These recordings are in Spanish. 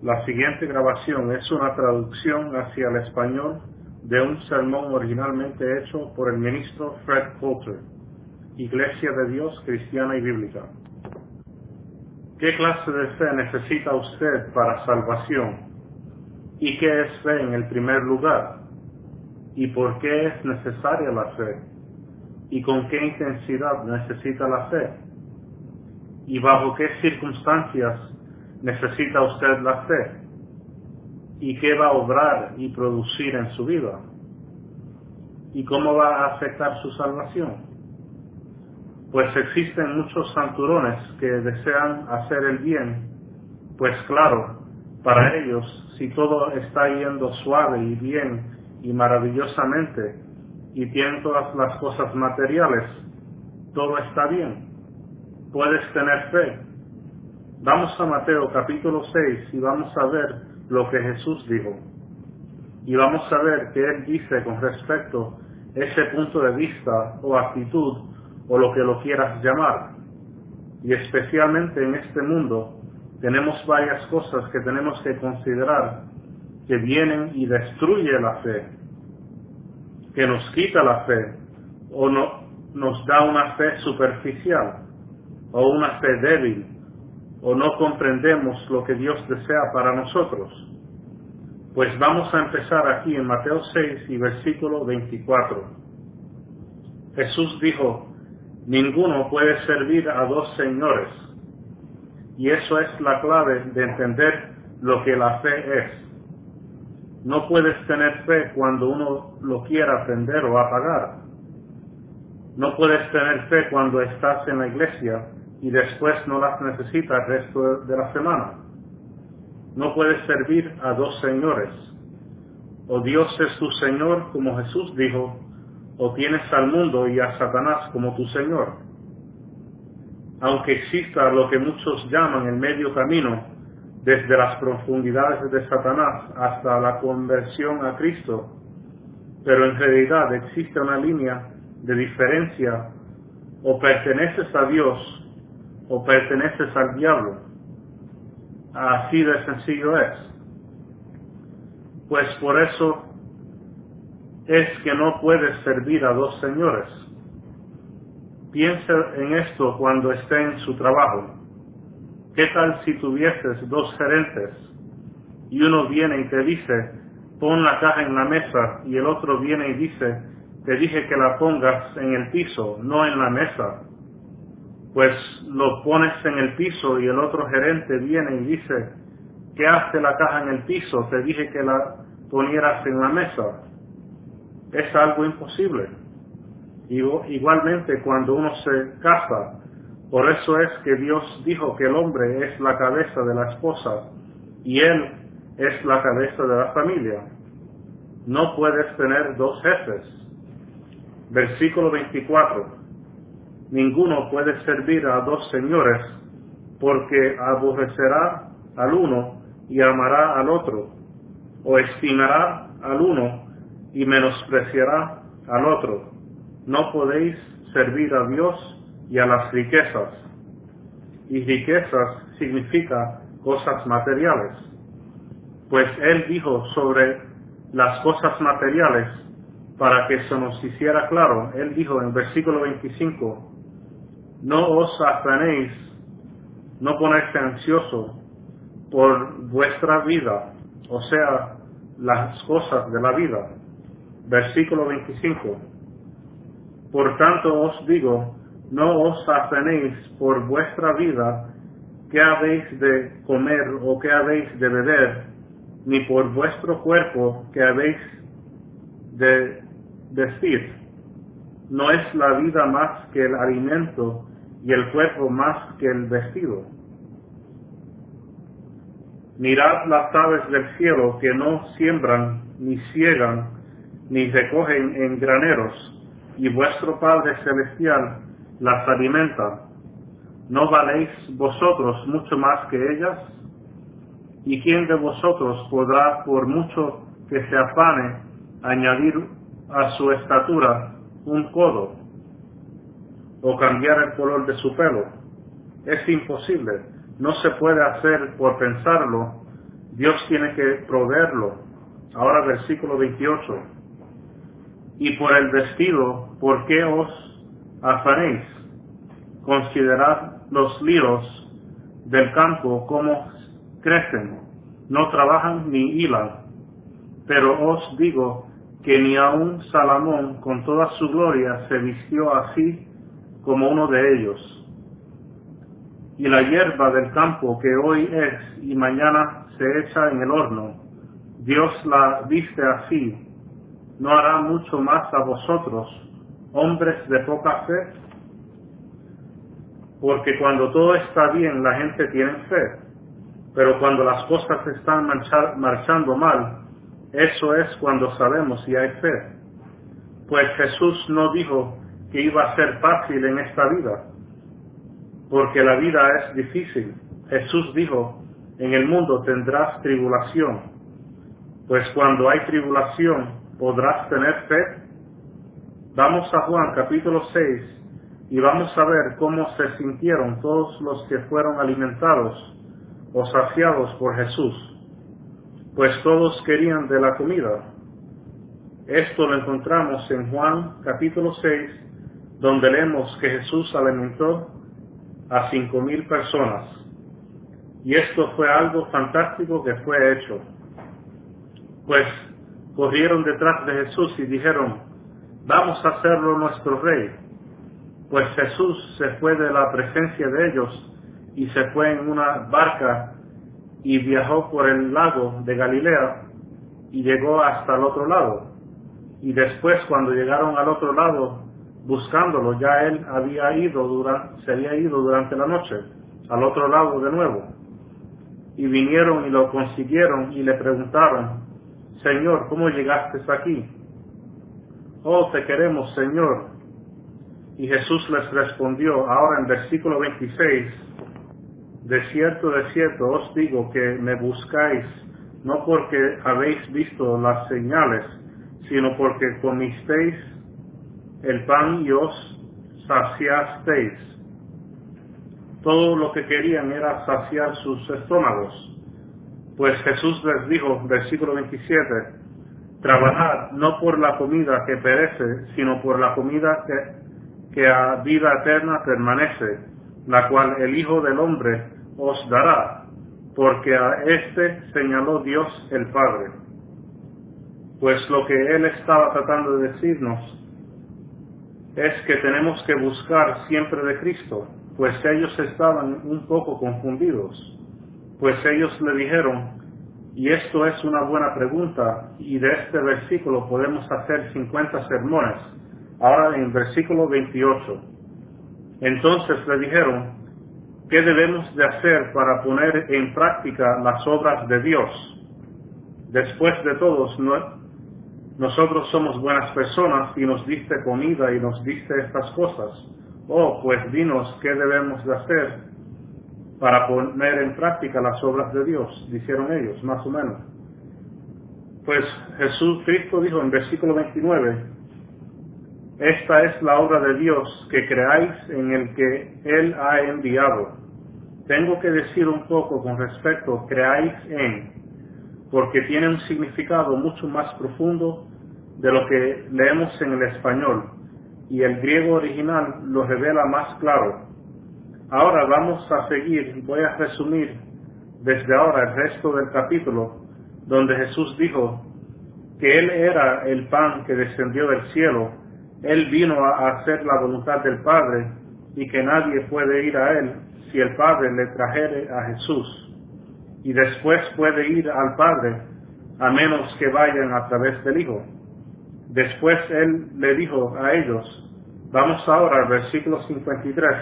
La siguiente grabación es una traducción hacia el español de un sermón originalmente hecho por el ministro Fred Coulter, Iglesia de Dios Cristiana y Bíblica. ¿Qué clase de fe necesita usted para salvación? ¿Y qué es fe en el primer lugar? ¿Y por qué es necesaria la fe? ¿Y con qué intensidad necesita la fe? ¿Y bajo qué circunstancias necesita usted la fe? ¿Y qué va a obrar y producir en su vida? ¿Y cómo va a afectar su salvación? Pues existen muchos santurones que desean hacer el bien, pues claro, para ellos, si todo está yendo suave y bien y maravillosamente, y tienen todas las cosas materiales, todo está bien. Puedes tener fe. Vamos a Mateo capítulo 6 y vamos a ver lo que Jesús dijo. Y vamos a ver qué Él dice con respecto a ese punto de vista o actitud o lo que lo quieras llamar. Y especialmente en este mundo tenemos varias cosas que tenemos que considerar que vienen y destruyen la fe, que nos quita la fe o no, nos da una fe superficial o una fe débil, o no comprendemos lo que Dios desea para nosotros. Pues vamos a empezar aquí en Mateo 6 y versículo 24. Jesús dijo: ninguno puede servir a dos señores. Y eso es la clave de entender lo que la fe es. No puedes tener fe cuando uno lo quiera aprender o apagar. No puedes tener fe cuando estás en la iglesia y después no las necesitas el resto de la semana. No puedes servir a dos señores. O Dios es tu Señor, como Jesús dijo, o tienes al mundo y a Satanás como tu Señor. Aunque exista lo que muchos llaman el medio camino, desde las profundidades de Satanás hasta la conversión a Cristo, pero en realidad existe una línea de diferencia: o perteneces a Dios o perteneces al diablo. Así de sencillo es. Pues por eso es que no puedes servir a dos señores. Piensa en esto cuando esté en su trabajo. ¿Qué tal si tuvieses dos gerentes y uno viene y te dice: pon la caja en la mesa, y el otro viene y dice: te dije que la pongas en el piso, no en la mesa? Pues lo pones en el piso y el otro gerente viene y dice: ¿qué hace la caja en el piso? Te dije que la ponieras en la mesa. Es algo imposible. Igualmente cuando uno se casa, por eso es que Dios dijo que el hombre es la cabeza de la esposa y él es la cabeza de la familia. No puedes tener dos jefes. Versículo 24. Ninguno puede servir a dos señores, porque aborrecerá al uno y amará al otro, o estimará al uno y menospreciará al otro. No podéis servir a Dios y a las riquezas. Y riquezas significa cosas materiales. Pues Él dijo sobre las cosas materiales, para que se nos hiciera claro, Él dijo en versículo 25, no os afanéis, no ponerse ansioso por vuestra vida, o sea, las cosas de la vida. Versículo 25. Por tanto os digo, no os afanéis por vuestra vida, qué habéis de comer o qué habéis de beber, ni por vuestro cuerpo, qué habéis de vestir. ¿No es la vida más que el alimento y el cuerpo más que el vestido? Mirad las aves del cielo, que no siembran, ni ciegan, ni recogen en graneros, y vuestro Padre Celestial las alimenta. ¿No valéis vosotros mucho más que ellas? ¿Y quién de vosotros podrá, por mucho que se afane, añadir a su estatura un codo, o cambiar el color de su pelo? Es imposible. No se puede hacer por pensarlo. Dios tiene que proveerlo. Ahora versículo 28. Y por el vestido, ¿por qué os afanéis? Considerad los lirios del campo como crecen, no trabajan ni hilan. Pero os digo que ni aun Salomón con toda su gloria se vistió así como uno de ellos. Y la hierba del campo que hoy es y mañana se echa en el horno, Dios la viste así, ¿no hará mucho más a vosotros, hombres de poca fe? Porque cuando todo está bien la gente tiene fe, pero cuando las cosas están marchando mal, eso es cuando sabemos si hay fe. Pues Jesús no dijo que iba a ser fácil en esta vida, porque la vida es difícil. Jesús dijo, en el mundo tendrás tribulación. Pues cuando hay tribulación, ¿podrás tener fe? Vamos a Juan capítulo 6 y vamos a ver cómo se sintieron todos los que fueron alimentados o saciados por Jesús. Pues todos querían de la comida. Esto lo encontramos en Juan capítulo 6, donde leemos que Jesús alimentó a 5,000 personas. Y esto fue algo fantástico que fue hecho. Pues corrieron detrás de Jesús y dijeron, vamos a hacerlo nuestro rey. Pues Jesús se fue de la presencia de ellos y se fue en una barca y viajó por el lago de Galilea y llegó hasta el otro lado. Y después, cuando llegaron al otro lado buscándolo, ya él se había ido durante la noche al otro lado de nuevo. Y vinieron y lo consiguieron y le preguntaron, Señor, ¿cómo llegaste aquí? Oh, te queremos, Señor. Y Jesús les respondió, ahora en versículo 26, de cierto, os digo que me buscáis, no porque habéis visto las señales, sino porque comisteis el pan y os saciasteis. Todo lo que querían era saciar sus estómagos. Pues Jesús les dijo, versículo 27, trabajad no por la comida que perece, sino por la comida que a vida eterna permanece, la cual el Hijo del Hombre os dará, porque a éste señaló Dios el Padre. Pues lo que él estaba tratando de decirnos es que tenemos que buscar siempre de Cristo, pues ellos estaban un poco confundidos. Pues ellos le dijeron, y esto es una buena pregunta, y de este versículo podemos hacer 50 sermones. Ahora en versículo 28. Entonces le dijeron, ¿qué debemos de hacer para poner en práctica las obras de Dios? Después de todos, nosotros somos buenas personas y nos diste comida y nos diste estas cosas. Oh, pues dinos qué debemos de hacer para poner en práctica las obras de Dios, dijeron ellos, más o menos. Pues Cristo dijo en versículo 29, esta es la obra de Dios, que creáis en el que Él ha enviado. Tengo que decir un poco con respecto a creáis en, porque tiene un significado mucho más profundo de lo que leemos en el español, y el griego original lo revela más claro. Ahora vamos a seguir, voy a resumir desde ahora el resto del capítulo, donde Jesús dijo que Él era el pan que descendió del cielo, Él vino a hacer la voluntad del Padre, y que nadie puede ir a Él si el Padre le trajere a Jesús, y después puede ir al Padre, a menos que vayan a través del Hijo. Después Él le dijo a ellos, vamos ahora al versículo 53,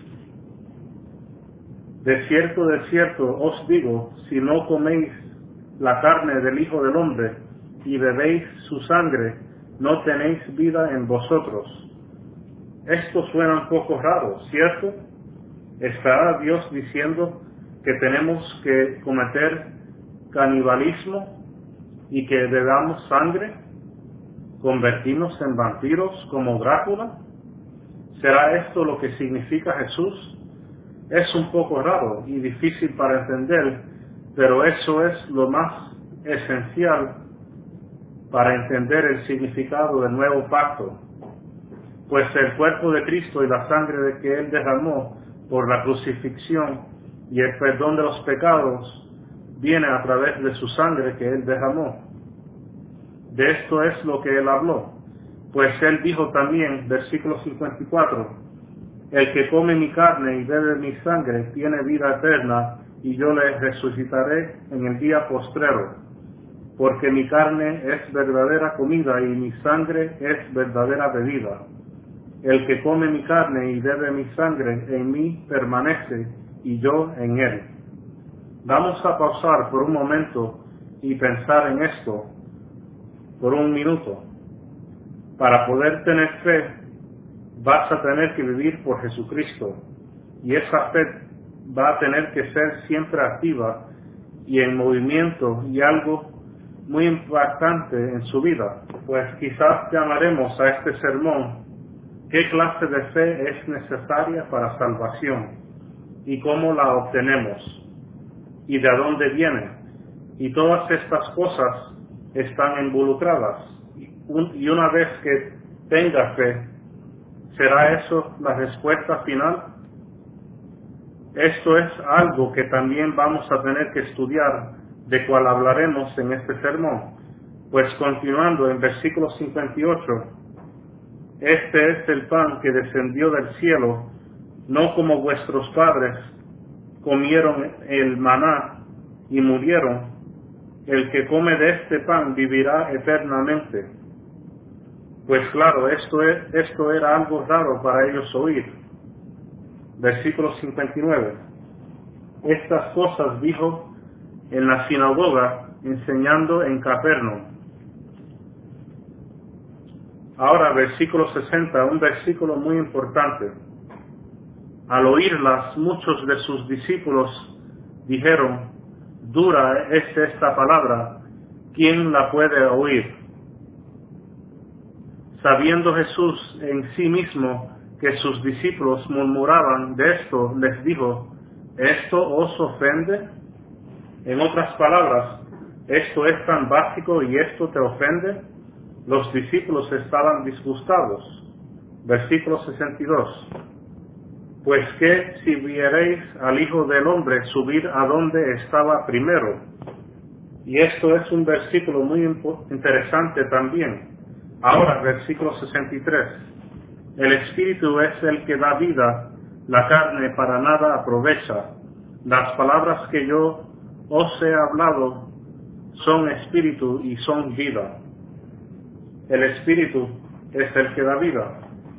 de cierto os digo, si no coméis la carne del Hijo del Hombre y bebéis su sangre, no tenéis vida en vosotros. Esto suena un poco raro, ¿cierto? ¿Estará Dios diciendo que tenemos que cometer canibalismo y que bebamos sangre? ¿Convertirnos en vampiros como Drácula? ¿Será esto lo que significa Jesús? Es un poco raro y difícil para entender, pero eso es lo más esencial para entender el significado del nuevo pacto, pues el cuerpo de Cristo y la sangre de que Él derramó por la crucifixión y el perdón de los pecados viene a través de su sangre que Él derramó. De esto es lo que Él habló, pues Él dijo también, versículo 54, el que come mi carne y bebe mi sangre tiene vida eterna, y yo le resucitaré en el día postrero. Porque mi carne es verdadera comida y mi sangre es verdadera bebida. El que come mi carne y bebe mi sangre en mí permanece y yo en él. Vamos a pausar por un momento y pensar en esto por un minuto. Para poder tener fe, vas a tener que vivir por Jesucristo, y esa fe va a tener que ser siempre activa y en movimiento, y algo muy impactante en su vida, pues quizás llamaremos a este sermón ¿qué clase de fe es necesaria para salvación? ¿Y cómo la obtenemos? ¿Y de dónde viene? Y todas estas cosas están involucradas. Y una vez que tenga fe, ¿será eso la respuesta final? Esto es algo que también vamos a tener que estudiar, de cual hablaremos en este sermón. Pues continuando en versículo 58, este es el pan que descendió del cielo, no como vuestros padres comieron el maná y murieron. El que come de este pan vivirá eternamente. Pues claro, esto era algo raro para ellos oír. Versículo 59. Estas cosas dijo en la sinagoga, enseñando en Capernaum. Ahora, versículo 60, un versículo muy importante. Al oírlas, muchos de sus discípulos dijeron, dura es esta palabra, ¿quién la puede oír? Sabiendo Jesús en sí mismo que sus discípulos murmuraban de esto, les dijo, ¿esto os ofende? En otras palabras, ¿esto es tan básico y esto te ofende? Los discípulos estaban disgustados. Versículo 62. Pues que si viereis al Hijo del Hombre subir a donde estaba primero. Y esto es un versículo muy interesante también. Ahora, versículo 63. El Espíritu es el que da vida, la carne para nada aprovecha. Las palabras que yo os he hablado son espíritu y son vida. El Espíritu es el que da vida.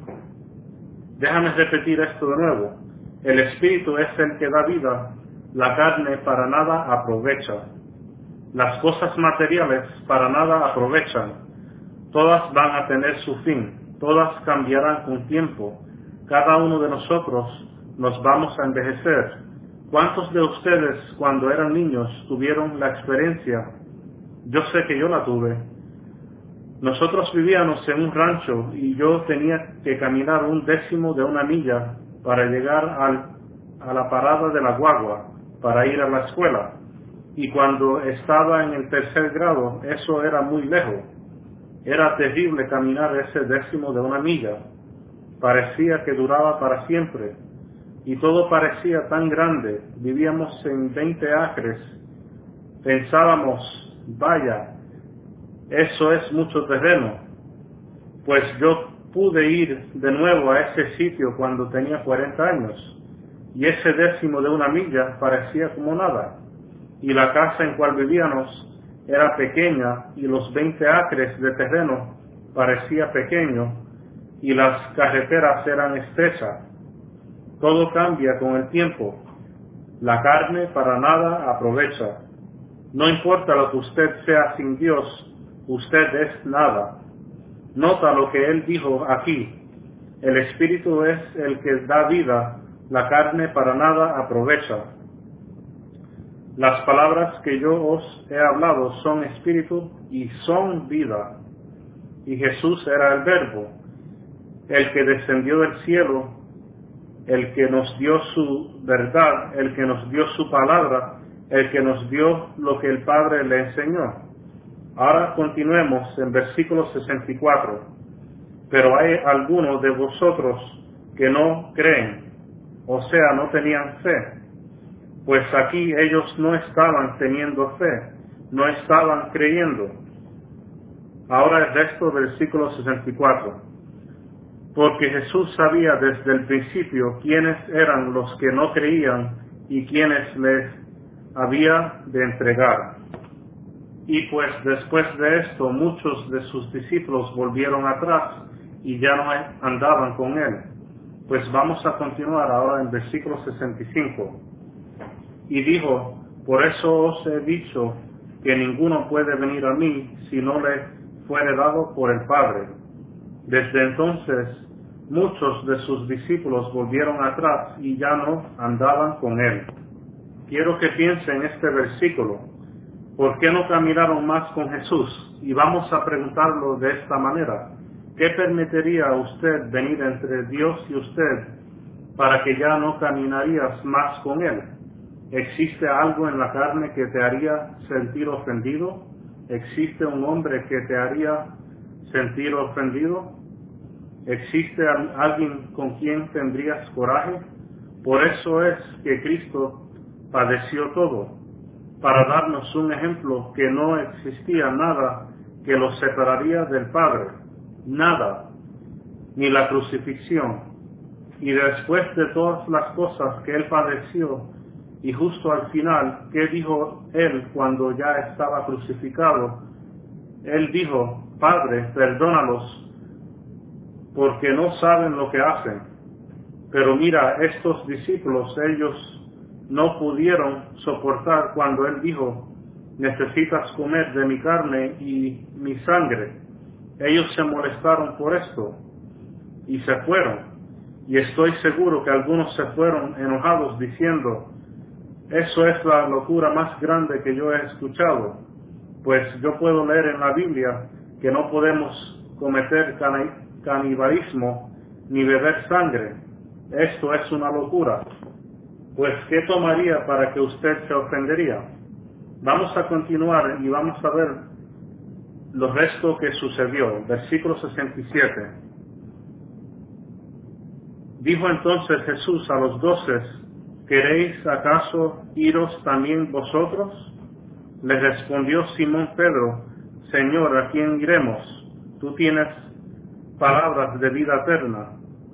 Déjame repetir esto de nuevo. El Espíritu es el que da vida, la carne para nada aprovecha. Las cosas materiales para nada aprovechan. Todas van a tener su fin, todas cambiarán con tiempo. Cada uno de nosotros nos vamos a envejecer. ¿Cuántos de ustedes cuando eran niños tuvieron la experiencia? Yo sé que yo la tuve. Nosotros vivíamos en un rancho y yo tenía que caminar 1/10 de una milla para llegar a la parada de la guagua para ir a la escuela. Y cuando estaba en el 3er grado, eso era muy lejos. Era terrible caminar ese 1/10 de una milla. Parecía que duraba para siempre. Y todo parecía tan grande. Vivíamos en 20 acres. Pensábamos, vaya, eso es mucho terreno. Pues yo pude ir de nuevo a ese sitio cuando tenía 40 años. Y ese 1/10 de una milla parecía como nada. Y la casa en cual vivíamos era pequeña y los 20 acres de terreno parecía pequeño y las carreteras eran estrechas. Todo cambia con el tiempo. La carne para nada aprovecha. No importa lo que usted sea sin Dios, usted es nada. Nota lo que él dijo aquí. El Espíritu es el que da vida, la carne para nada aprovecha. Las palabras que yo os he hablado son espíritu y son vida. Y Jesús era el Verbo, el que descendió del cielo, el que nos dio su verdad, el que nos dio su palabra, el que nos dio lo que el Padre le enseñó. Ahora continuemos en versículo 64. Pero hay algunos de vosotros que no creen, o sea, no tenían fe. Pues aquí ellos no estaban teniendo fe, no estaban creyendo. Ahora el resto del versículo 64. Porque Jesús sabía desde el principio quiénes eran los que no creían y quiénes les había de entregar. Y pues después de esto muchos de sus discípulos volvieron atrás y ya no andaban con él. Pues vamos a continuar ahora en versículo 65. Y dijo, por eso os he dicho que ninguno puede venir a mí si no le fuere dado por el Padre. Desde entonces muchos de sus discípulos volvieron atrás y ya no andaban con él. Quiero que piense en este versículo. ¿Por qué no caminaron más con Jesús? Y vamos a preguntarlo de esta manera. ¿Qué permitiría a usted venir entre Dios y usted para que ya no caminarías más con Él? ¿Existe algo en la carne que te haría sentir ofendido? ¿Existe un hombre que te haría sentir ofendido? ¿Existe alguien con quien tendrías coraje? Por eso es que Cristo padeció todo, para darnos un ejemplo que no existía nada que lo separaría del Padre, nada, ni la crucifixión. Y después de todas las cosas que Él padeció, y justo al final, ¿qué dijo Él cuando ya estaba crucificado? Él dijo, Padre, perdónalos, porque no saben lo que hacen. Pero mira, estos discípulos, ellos no pudieron soportar cuando Él dijo, necesitas comer de mi carne y mi sangre. Ellos se molestaron por esto y se fueron. Y estoy seguro que algunos se fueron enojados diciendo, eso es la locura más grande que yo he escuchado. Pues yo puedo leer en la Biblia que no podemos cometer canibalismo ni beber sangre. Esto es una locura. Pues, ¿qué tomaría para que usted se ofendería? Vamos a continuar y vamos a ver lo resto que sucedió. Versículo 67. Dijo entonces Jesús a los 12, ¿queréis acaso iros también vosotros? Le respondió Simón Pedro, Señor, ¿a quién iremos? Tú tienes palabras de vida eterna.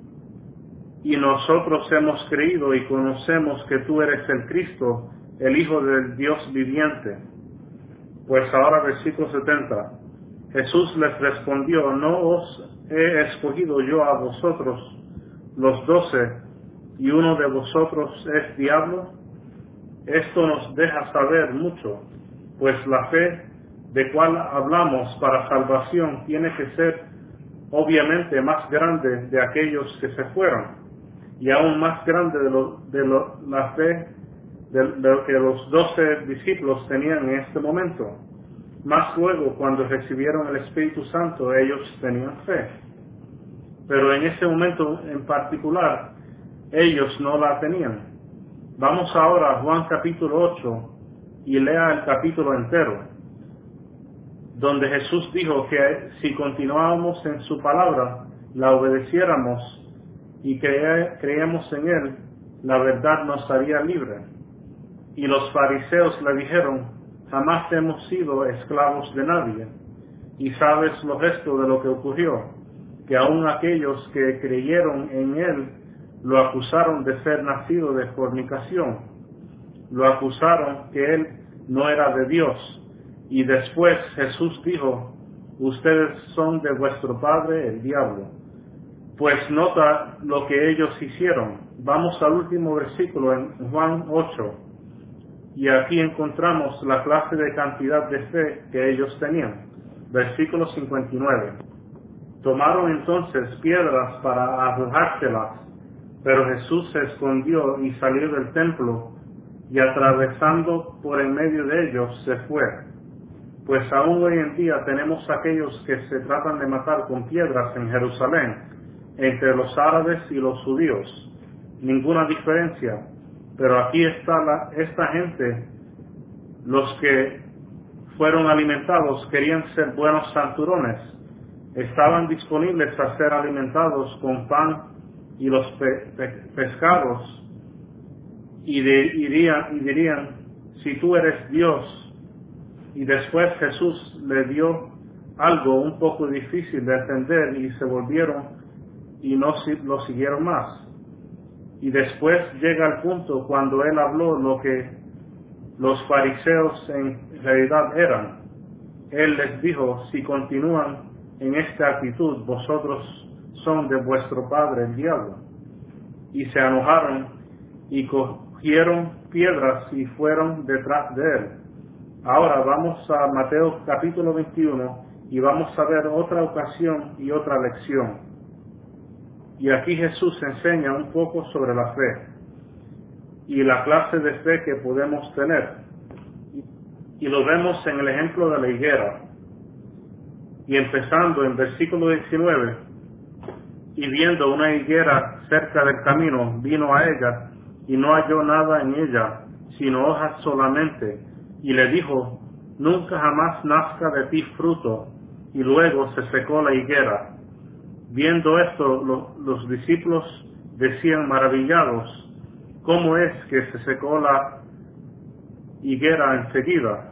Y nosotros hemos creído y conocemos que tú eres el Cristo, el Hijo del Dios viviente. Pues ahora versículo 70. Jesús les respondió, ¿no os he escogido yo a vosotros los 12 y uno de vosotros es diablo? Esto nos deja saber mucho, pues la fe de cual hablamos para salvación tiene que ser obviamente más grande de aquellos que se fueron, y aún más grande de la fe de lo que los 12 discípulos tenían en este momento. Más luego, cuando recibieron el Espíritu Santo, ellos tenían fe. Pero en ese momento en particular, ellos no la tenían. Vamos ahora a Juan capítulo 8 y lea el capítulo entero, donde Jesús dijo que si continuábamos en su palabra, la obedeciéramos y creíamos en Él, la verdad nos haría libre. Y los fariseos le dijeron, jamás hemos sido esclavos de nadie. Y sabes lo resto de lo que ocurrió, que aun aquellos que creyeron en Él, lo acusaron de ser nacido de fornicación. Lo acusaron que Él no era de Dios. Y después Jesús dijo, ustedes son de vuestro padre el diablo. Pues nota lo que ellos hicieron. Vamos al último versículo en Juan 8. Y aquí encontramos la clase de cantidad de fe que ellos tenían. Versículo 59. Tomaron entonces piedras para arrojárselas, pero Jesús se escondió y salió del templo, y atravesando por en medio de ellos se fue. Pues aún hoy en día tenemos aquellos que se tratan de matar con piedras en Jerusalén, entre los árabes y los judíos. Ninguna diferencia. Pero aquí está esta gente Los que fueron alimentados querían ser buenos santurones. Estaban disponibles a ser alimentados con pan y los pescados, y dirían, si tú eres Dios. Y después Jesús le dio algo un poco difícil de entender y se volvieron y no lo siguieron más. Y después llega el punto cuando él habló lo que los fariseos en realidad eran. Él les dijo, si continúan en esta actitud, vosotros son de vuestro padre el diablo. Y se enojaron y cogieron piedras y fueron detrás de él. Ahora vamos a Mateo capítulo 21 y vamos a ver otra ocasión y otra lección. Y aquí Jesús enseña un poco sobre la fe y la clase de fe que podemos tener. Y lo vemos en el ejemplo de la higuera. Y empezando en versículo 19, y viendo una higuera cerca del camino, vino a ella y no halló nada en ella, sino hojas solamente, y le dijo, nunca jamás nazca de ti fruto. Y luego se secó la higuera. Viendo esto, los discípulos decían maravillados, ¿cómo es que se secó la higuera enseguida?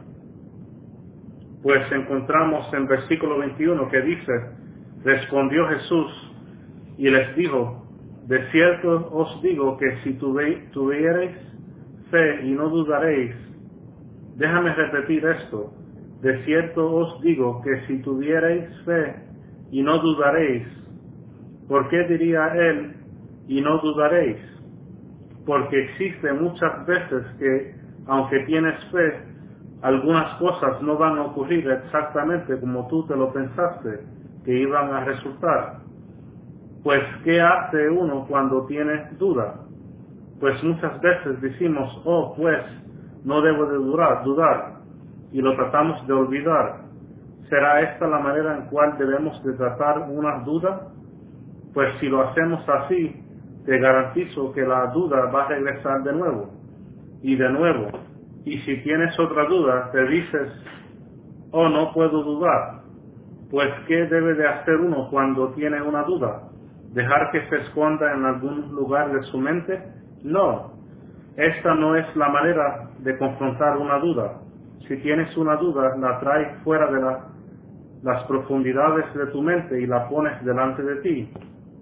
Pues encontramos en versículo 21 que dice, respondió Jesús y les dijo, de cierto os digo que si tuviereis fe y no dudaréis, déjame repetir esto, de cierto os digo que si tuviereis fe y no dudaréis, ¿por qué diría él y no dudaréis? Porque existe muchas veces que, aunque tienes fe, algunas cosas no van a ocurrir exactamente como tú te lo pensaste que iban a resultar. Pues, ¿qué hace uno cuando tiene duda? Pues muchas veces decimos, oh, pues, no debo de dudar, y lo tratamos de olvidar. ¿Será esta la manera en cual debemos de tratar una duda? Pues si lo hacemos así, te garantizo que la duda va a regresar de nuevo, y de nuevo. Y si tienes otra duda, te dices, oh, no puedo dudar. Pues, ¿qué debe de hacer uno cuando tiene una duda? ¿Dejar que se esconda en algún lugar de su mente? No. Esta no es la manera de confrontar una duda. Si tienes una duda, la traes fuera de las profundidades de tu mente y la pones delante de ti.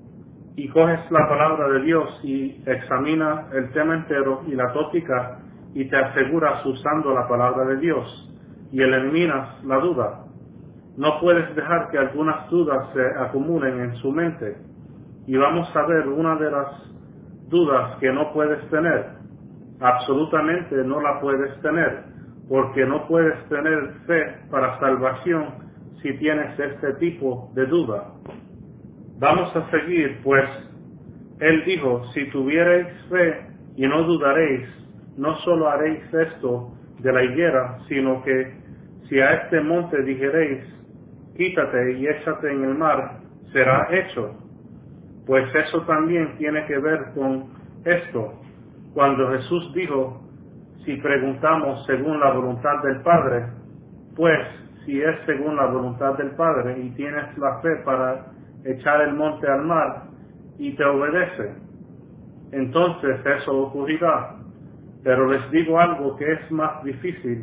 Y coges la palabra de Dios y examina el tema entero y la tópica y te aseguras usando la palabra de Dios y eliminas la duda. No puedes dejar que algunas dudas se acumulen en su mente. Y vamos a ver una de las dudas que no puedes tener. Absolutamente no la puedes tener, porque no puedes tener fe para salvación si tienes este tipo de duda. Vamos a seguir, pues, él dijo, si tuviereis fe y no dudaréis, no solo haréis esto de la higuera, sino que si a este monte dijereis, quítate y échate en el mar, será hecho. Pues eso también tiene que ver con esto. Cuando Jesús dijo, si preguntamos según la voluntad del Padre, pues si es según la voluntad del Padre y tienes la fe para echar el monte al mar y te obedece, entonces eso ocurrirá. Pero les digo algo que es más difícil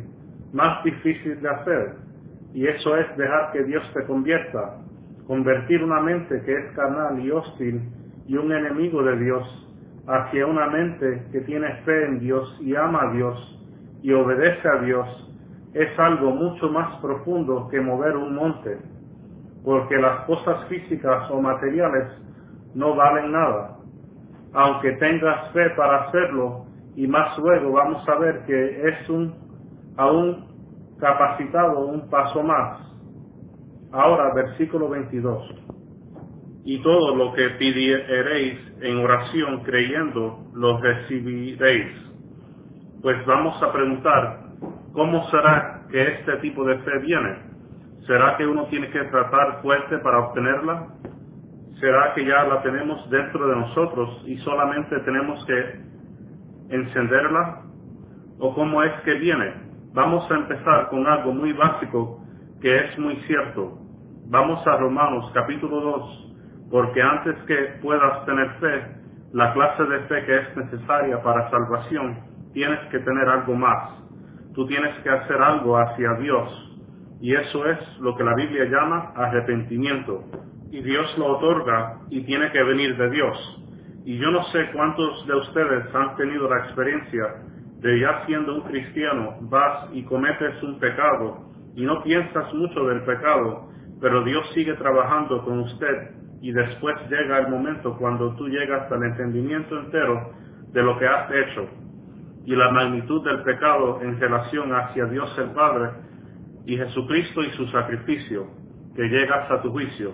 de hacer, y eso es dejar que Dios te convierta, convertir una mente que es carnal y hostil y un enemigo de Dios hacia una mente que tiene fe en Dios y ama a Dios y obedece a Dios. Es algo mucho más profundo que mover un monte, porque las cosas físicas o materiales no valen nada, aunque tengas fe para hacerlo, y más luego vamos a ver que es aún capacitado un paso más. Ahora, versículo 22. Y todo lo que pidiereis en oración creyendo, lo recibiréis. Pues vamos a preguntar, ¿cómo será que este tipo de fe viene? ¿Será que uno tiene que tratar fuerte para obtenerla? ¿Será que ya la tenemos dentro de nosotros y solamente tenemos que encenderla? ¿O cómo es que viene? Vamos a empezar con algo muy básico que es muy cierto. Vamos a Romanos capítulo 2, porque antes que puedas tener fe, la clase de fe que es necesaria para salvación, tienes que tener algo más. Tú tienes que hacer algo hacia Dios, y eso es lo que la Biblia llama arrepentimiento. Y Dios lo otorga y tiene que venir de Dios. Y yo no sé cuántos de ustedes han tenido la experiencia de, ya siendo un cristiano, vas y cometes un pecado y no piensas mucho del pecado, pero Dios sigue trabajando con usted y después llega el momento cuando tú llegas al entendimiento entero de lo que has hecho y la magnitud del pecado en relación hacia Dios el Padre y Jesucristo y su sacrificio, que llegas a tu juicio.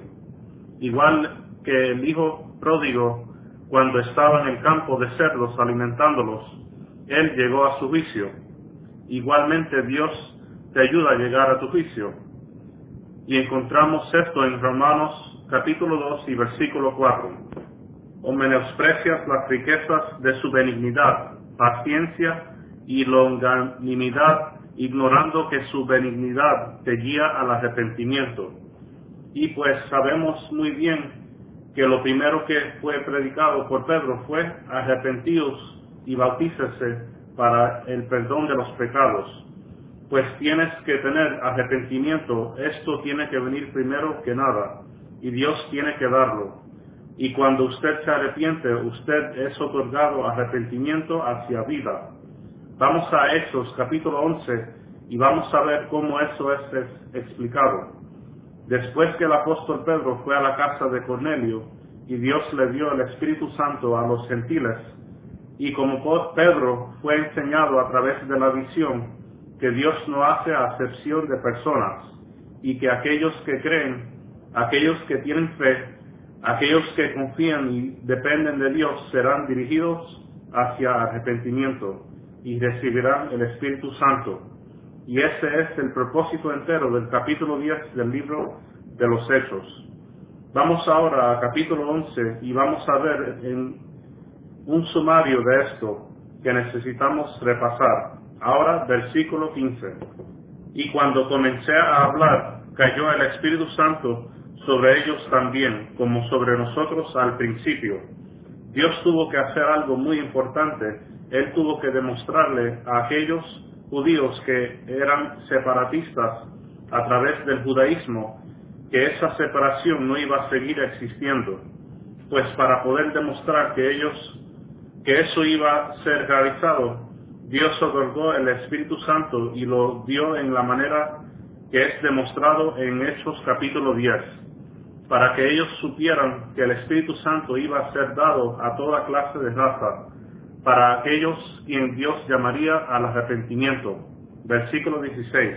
Igual que el hijo pródigo, cuando estaba en el campo de cerdos alimentándolos, él llegó a su juicio. Igualmente Dios te ayuda a llegar a tu juicio. Y encontramos esto en Romanos capítulo 2 y versículo 4. O menosprecias las riquezas de su benignidad, paciencia y longanimidad, ignorando que su benignidad te guía al arrepentimiento. Y pues sabemos muy bien que lo primero que fue predicado por Pedro fue: arrepentíos y bautícese para el perdón de los pecados. Pues tienes que tener arrepentimiento, esto tiene que venir primero que nada, y Dios tiene que darlo. Y cuando usted se arrepiente, usted es otorgado arrepentimiento hacia vida. Vamos a Hechos capítulo 11 y vamos a ver cómo eso es explicado. Después que el apóstol Pedro fue a la casa de Cornelio y Dios le dio el Espíritu Santo a los gentiles, y como Pedro fue enseñado a través de la visión que Dios no hace acepción de personas y que aquellos que creen, aquellos que tienen fe, aquellos que confían y dependen de Dios serán dirigidos hacia arrepentimiento y recibirán el Espíritu Santo. Y ese es el propósito entero del capítulo 10 del libro de los Hechos. Vamos ahora a capítulo 11 y vamos a ver en un sumario de esto que necesitamos repasar. Ahora, versículo 15. Y cuando comencé a hablar, cayó el Espíritu Santo sobre ellos también, como sobre nosotros al principio. Dios tuvo que hacer algo muy importante. Él tuvo que demostrarle a aquellos judíos que eran separatistas a través del judaísmo que esa separación no iba a seguir existiendo. Pues para poder demostrar que eso iba a ser realizado, Dios otorgó el Espíritu Santo y lo dio en la manera que es demostrado en Hechos capítulo 10, para que ellos supieran que el Espíritu Santo iba a ser dado a toda clase de raza, para aquellos quien Dios llamaría al arrepentimiento. Versículo 16.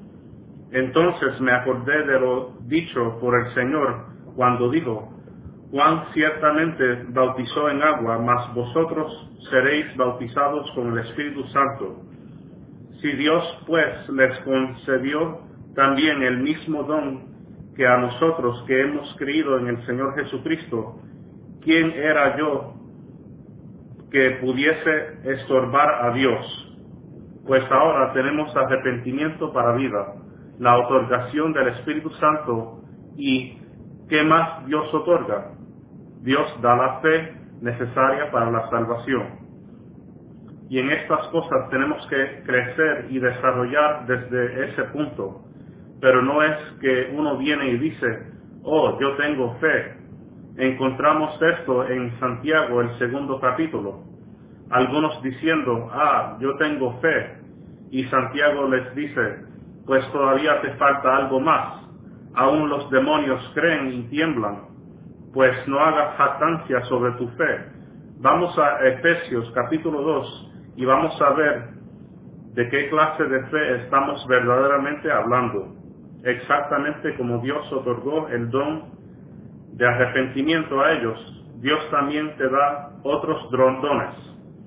Entonces me acordé de lo dicho por el Señor cuando dijo: Juan ciertamente bautizó en agua, mas vosotros seréis bautizados con el Espíritu Santo. Si Dios pues les concedió también el mismo don que a nosotros que hemos creído en el Señor Jesucristo, ¿quién era yo que pudiese estorbar a Dios? Pues ahora tenemos arrepentimiento para vida, la otorgación del Espíritu Santo. ¿Y qué más Dios otorga? Dios da la fe necesaria para la salvación. Y en estas cosas tenemos que crecer y desarrollar desde ese punto. Pero no es que uno viene y dice: oh, yo tengo fe. Encontramos esto en Santiago, el 2 capítulo. Algunos diciendo: yo tengo fe. Y Santiago les dice: pues todavía te falta algo más. Aún los demonios creen y tiemblan. Pues no hagas jactancia sobre tu fe. Vamos a Efesios capítulo 2 y vamos a ver de qué clase de fe estamos verdaderamente hablando. Exactamente como Dios otorgó el don de arrepentimiento a ellos, Dios también te da otros dones.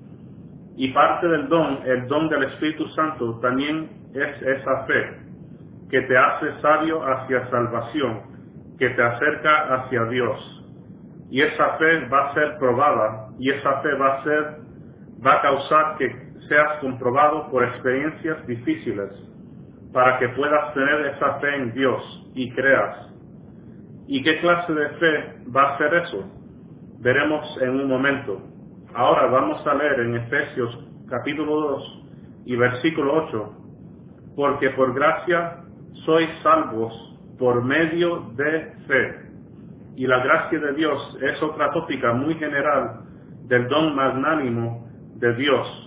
Y parte del don, el don del Espíritu Santo, también es esa fe que te hace sabio hacia salvación, que te acerca hacia Dios. Y esa fe va a ser probada, y esa fe va a causar que seas comprobado por experiencias difíciles, para que puedas tener esa fe en Dios y creas. ¿Y qué clase de fe va a ser eso? Veremos en un momento. Ahora vamos a leer en Efesios capítulo 2 y versículo 8. Porque por gracia sois salvos por medio de fe. Y la gracia de Dios es otra tópica muy general del don magnánimo de Dios.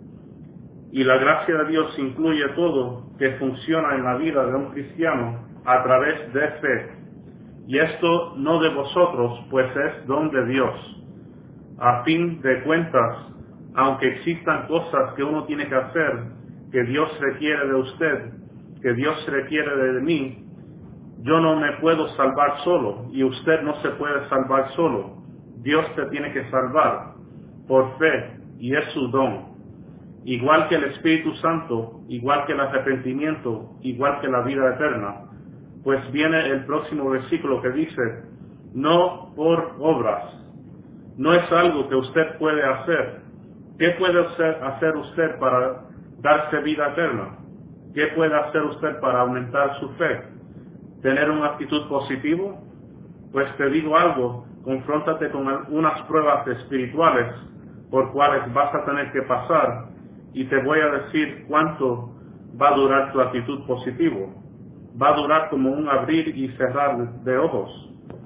Y la gracia de Dios incluye todo que funciona en la vida de un cristiano a través de fe. Y esto no de vosotros, pues es don de Dios. A fin de cuentas, aunque existan cosas que uno tiene que hacer, que Dios requiere de usted, que Dios requiere de mí, yo no me puedo salvar solo y usted no se puede salvar solo. Dios te tiene que salvar por fe y es su don. Igual que el Espíritu Santo, igual que el arrepentimiento, igual que la vida eterna. Pues viene el próximo versículo que dice, no por obras. No es algo que usted puede hacer. ¿Qué puede hacer usted para darse vida eterna? ¿Qué puede hacer usted para aumentar su fe? ¿Tener una actitud positiva? Pues te digo algo, confróntate con unas pruebas espirituales por cuales vas a tener que pasar y te voy a decir cuánto va a durar tu actitud positiva. Va a durar como un abrir y cerrar de ojos.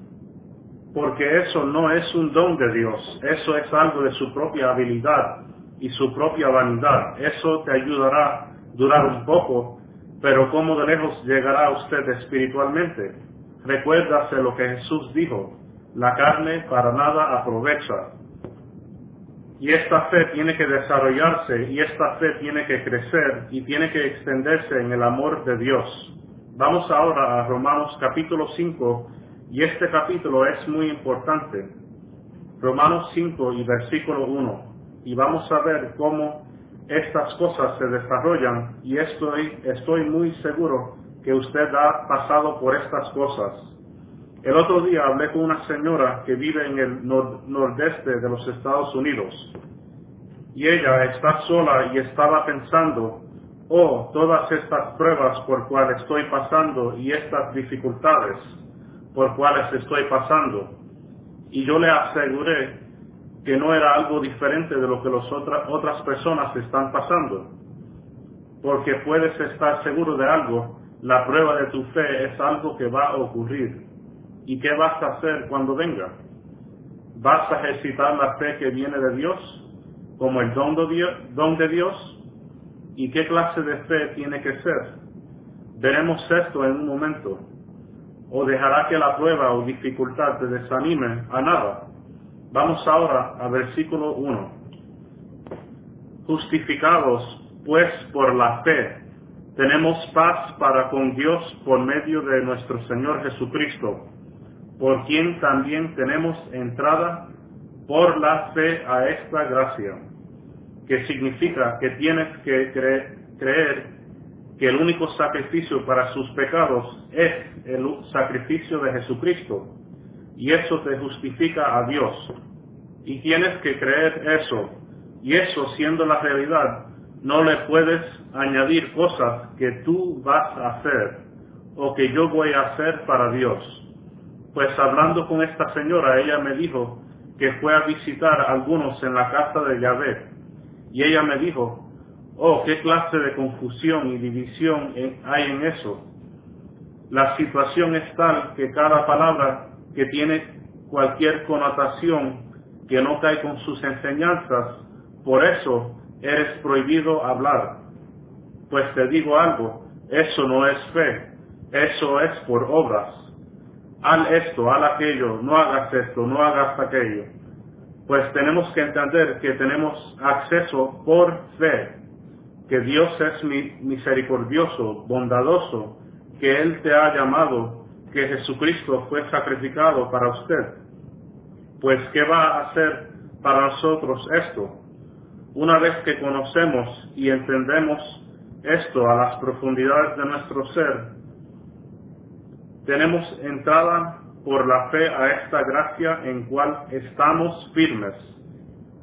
Porque eso no es un don de Dios, eso es algo de su propia habilidad y su propia vanidad. Eso te ayudará a durar un poco, pero ¿cómo de lejos llegará usted espiritualmente? Recuérdase lo que Jesús dijo, la carne para nada aprovecha. Y esta fe tiene que desarrollarse, y esta fe tiene que crecer, y tiene que extenderse en el amor de Dios. Vamos ahora a Romanos capítulo 5, y este capítulo es muy importante. Romanos 5 y versículo 1. Y vamos a ver cómo estas cosas se desarrollan, y estoy muy seguro que usted ha pasado por estas cosas. El otro día hablé con una señora que vive en el nordeste de los Estados Unidos, y ella está sola y estaba pensando, todas estas pruebas por cuales estoy pasando y estas dificultades por cuales estoy pasando. Y yo le aseguré que no era algo diferente de lo que otras personas están pasando. Porque puedes estar seguro de algo, la prueba de tu fe es algo que va a ocurrir. ¿Y qué vas a hacer cuando venga? ¿Vas a ejercitar la fe que viene de Dios, como el don de Dios? ¿Y qué clase de fe tiene que ser? Veremos esto en un momento. ¿O dejará que la prueba o dificultad te desanime a nada? Vamos ahora a versículo 1. Justificados, pues, por la fe, tenemos paz para con Dios por medio de nuestro Señor Jesucristo, por quien también tenemos entrada por la fe a esta gracia, que significa que tienes que creer que el único sacrificio para sus pecados es el sacrificio de Jesucristo, y eso te justifica a Dios. Y tienes que creer eso, y eso siendo la realidad, no le puedes añadir cosas que tú vas a hacer, o que yo voy a hacer para Dios. Pues hablando con esta señora, ella me dijo que fue a visitar a algunos en la casa de Yahvé, y ella me dijo, qué clase de confusión y división hay en eso. La situación es tal que cada palabra que tiene cualquier connotación que no cae con sus enseñanzas, por eso eres prohibido hablar. Pues te digo algo, eso no es fe, eso es por obras. Haz esto, haz aquello, no hagas esto, no hagas aquello. Pues tenemos que entender que tenemos acceso por fe, que Dios es misericordioso, bondadoso, que Él te ha llamado, que Jesucristo fue sacrificado para usted. Pues, ¿qué va a hacer para nosotros esto? Una vez que conocemos y entendemos esto a las profundidades de nuestro ser, tenemos entrada por la fe a esta gracia en cual estamos firmes,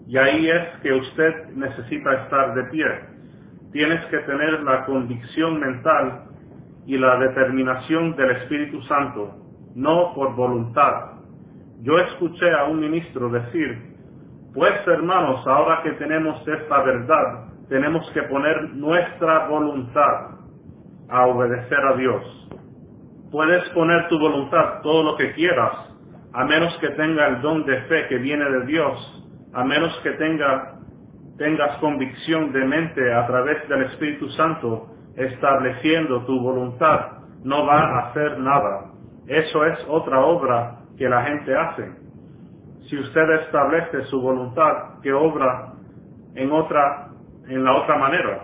Y ahí es que usted necesita estar de pie. Tienes que tener la convicción mental y la determinación del Espíritu Santo, no por voluntad. Yo escuché a un ministro decir, pues hermanos, ahora que tenemos esta verdad, tenemos que poner nuestra voluntad a obedecer a Dios. Puedes poner tu voluntad todo lo que quieras, a menos que tenga el don de fe que viene de Dios, a menos que tengas convicción de mente a través del Espíritu Santo estableciendo tu voluntad, no va a hacer nada. Eso es otra obra que la gente hace. Si usted establece su voluntad, que obra en la otra manera.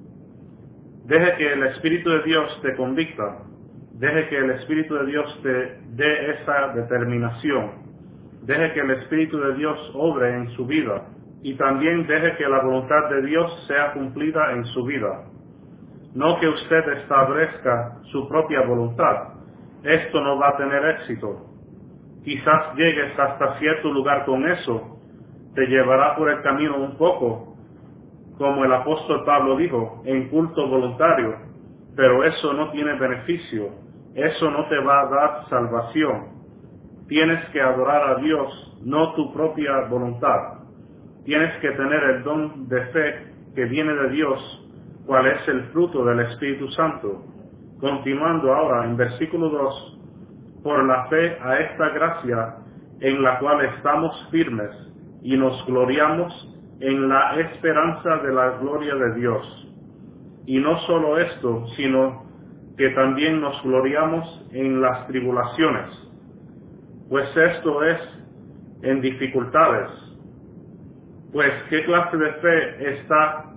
Deje que el Espíritu de Dios te convicta. Deje que el Espíritu de Dios te dé esa determinación. Deje que el Espíritu de Dios obre en su vida. Y también deje que la voluntad de Dios sea cumplida en su vida. No que usted establezca su propia voluntad. Esto no va a tener éxito. Quizás llegues hasta cierto lugar con eso. Te llevará por el camino un poco, como el apóstol Pablo dijo, en culto voluntario. Pero eso no tiene beneficio. Eso no te va a dar salvación. Tienes que adorar a Dios, no tu propia voluntad. Tienes que tener el don de fe que viene de Dios, cuál es el fruto del Espíritu Santo. Continuando ahora en versículo 2, por la fe a esta gracia en la cual estamos firmes y nos gloriamos en la esperanza de la gloria de Dios. Y no solo esto, sino que también nos gloriamos en las tribulaciones, pues esto es en dificultades. Pues, ¿qué clase de fe es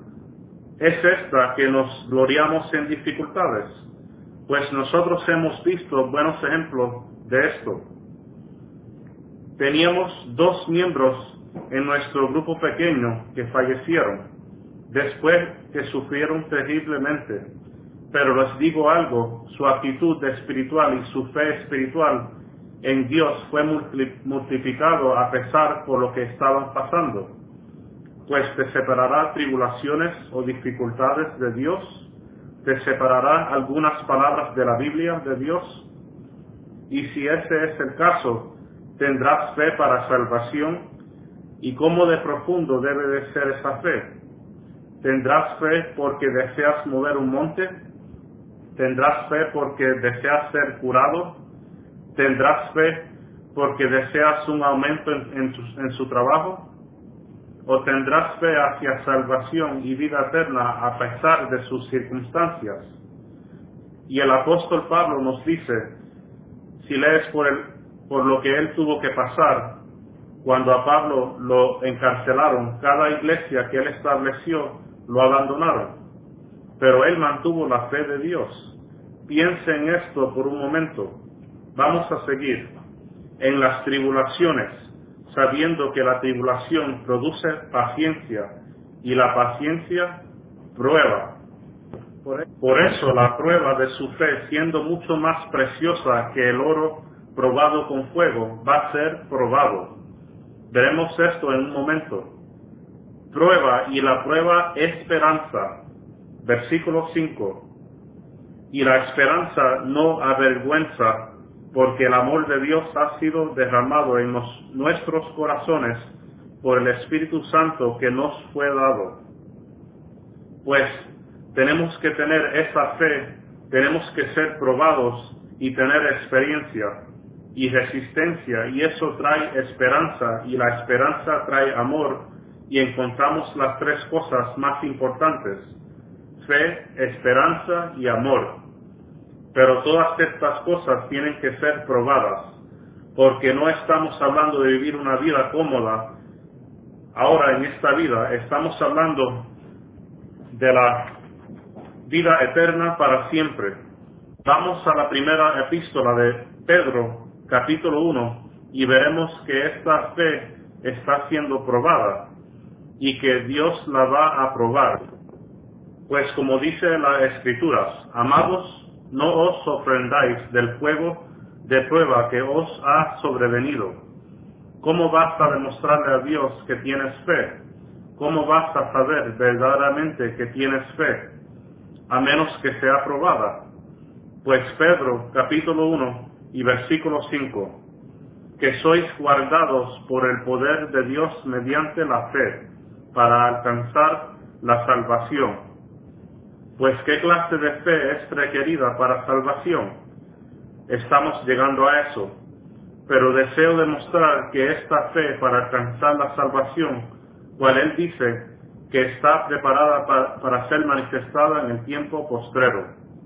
esta que nos gloriamos en dificultades? Pues nosotros hemos visto buenos ejemplos de esto. Teníamos 2 miembros en nuestro grupo pequeño que fallecieron, después que sufrieron terriblemente. Pero les digo algo, su actitud espiritual y su fe espiritual en Dios fue multiplicado a pesar por lo que estaban pasando. Pues te separará tribulaciones o dificultades de Dios, te separará algunas palabras de la Biblia de Dios, y si ese es el caso, tendrás fe para salvación. ¿Y cómo de profundo debe de ser esa fe? ¿Tendrás fe porque deseas mover un monte? ¿Tendrás fe porque deseas ser curado? ¿Tendrás fe porque deseas un aumento en su trabajo? ¿O tendrás fe hacia salvación y vida eterna a pesar de sus circunstancias? Y el apóstol Pablo nos dice, si lees por lo que él tuvo que pasar, cuando a Pablo lo encarcelaron, cada iglesia que él estableció lo abandonaron. Pero él mantuvo la fe de Dios. Piense en esto por un momento. Vamos a seguir. En las tribulaciones, sabiendo que la tribulación produce paciencia, y la paciencia prueba. Por eso la prueba de su fe, siendo mucho más preciosa que el oro probado con fuego, va a ser probado. Veremos esto en un momento. Prueba, y la prueba esperanza. Versículo 5. Y la esperanza no avergüenza, porque el amor de Dios ha sido derramado en nuestros corazones por el Espíritu Santo que nos fue dado. Pues tenemos que tener esa fe, tenemos que ser probados y tener experiencia y resistencia, y eso trae esperanza, y la esperanza trae amor, y encontramos las 3 cosas más importantes: fe, esperanza y amor. Pero todas estas cosas tienen que ser probadas, porque no estamos hablando de vivir una vida cómoda ahora en esta vida, estamos hablando de la vida eterna para siempre. Vamos a la primera epístola de Pedro, capítulo 1, y veremos que esta fe está siendo probada y que Dios la va a probar. Pues como dice las Escrituras, amados, no os sorprendáis del fuego de prueba que os ha sobrevenido, ¿Cómo vas a demostrarle a Dios que tienes fe? ¿Cómo vas a saber verdaderamente que tienes fe? A menos que sea probada. Pues Pedro, capítulo 1 y versículo 5, que sois guardados por el poder de Dios mediante la fe, para alcanzar la salvación. Pues ¿qué clase de fe es requerida para salvación? Estamos llegando a eso, pero deseo demostrar que esta fe para alcanzar la salvación, cual él dice que está preparada para ser manifestada en el tiempo postrero.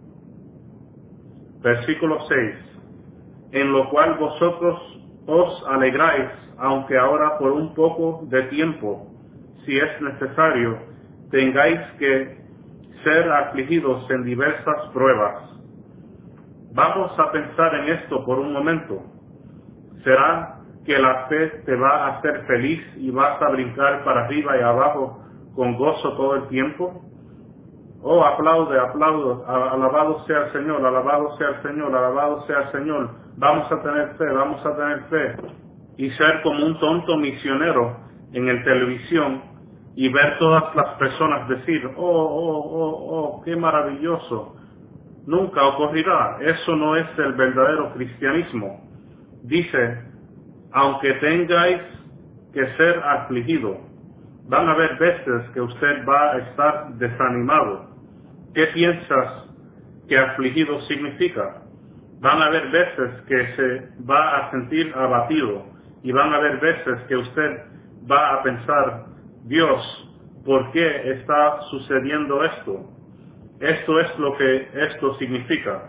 Versículo 6, en lo cual vosotros os alegráis, aunque ahora por un poco de tiempo, si es necesario, tengáis que ser afligidos en diversas pruebas. Vamos a pensar en esto por un momento. ¿Será que la fe te va a hacer feliz y vas a brincar para arriba y abajo con gozo todo el tiempo? Oh, aplaude, alabado sea el Señor, alabado sea el Señor, alabado sea el Señor. Vamos a tener fe. Y ser como un tonto misionero en el televisión y ver todas las personas decir, oh, qué maravilloso. Nunca ocurrirá. Eso no es el verdadero cristianismo. Dice, aunque tengáis que ser afligido, van a haber veces que usted va a estar desanimado. ¿Qué piensas que afligido significa? Van a haber veces que se va a sentir abatido y van a haber veces que usted va a pensar, Dios, ¿por qué está sucediendo esto? Esto es lo que esto significa.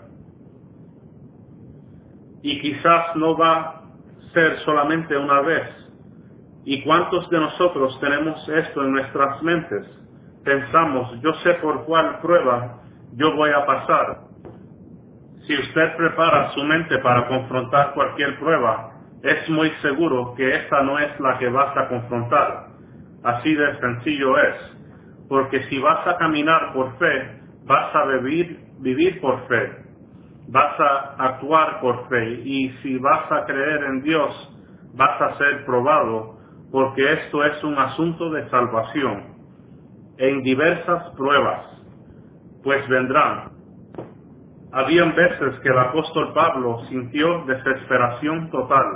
Y quizás no va a ser solamente una vez. ¿Y cuántos de nosotros tenemos esto en nuestras mentes? Pensamos, yo sé por cuál prueba yo voy a pasar. Si usted prepara su mente para confrontar cualquier prueba, es muy seguro que esta no es la que vas a confrontar. Así de sencillo es. Porque si vas a caminar por fe, vas a vivir por fe. Vas a actuar por fe. Y si vas a creer en Dios, vas a ser probado, porque esto es un asunto de salvación. En diversas pruebas, pues vendrán. Habían veces que el apóstol Pablo sintió desesperación total,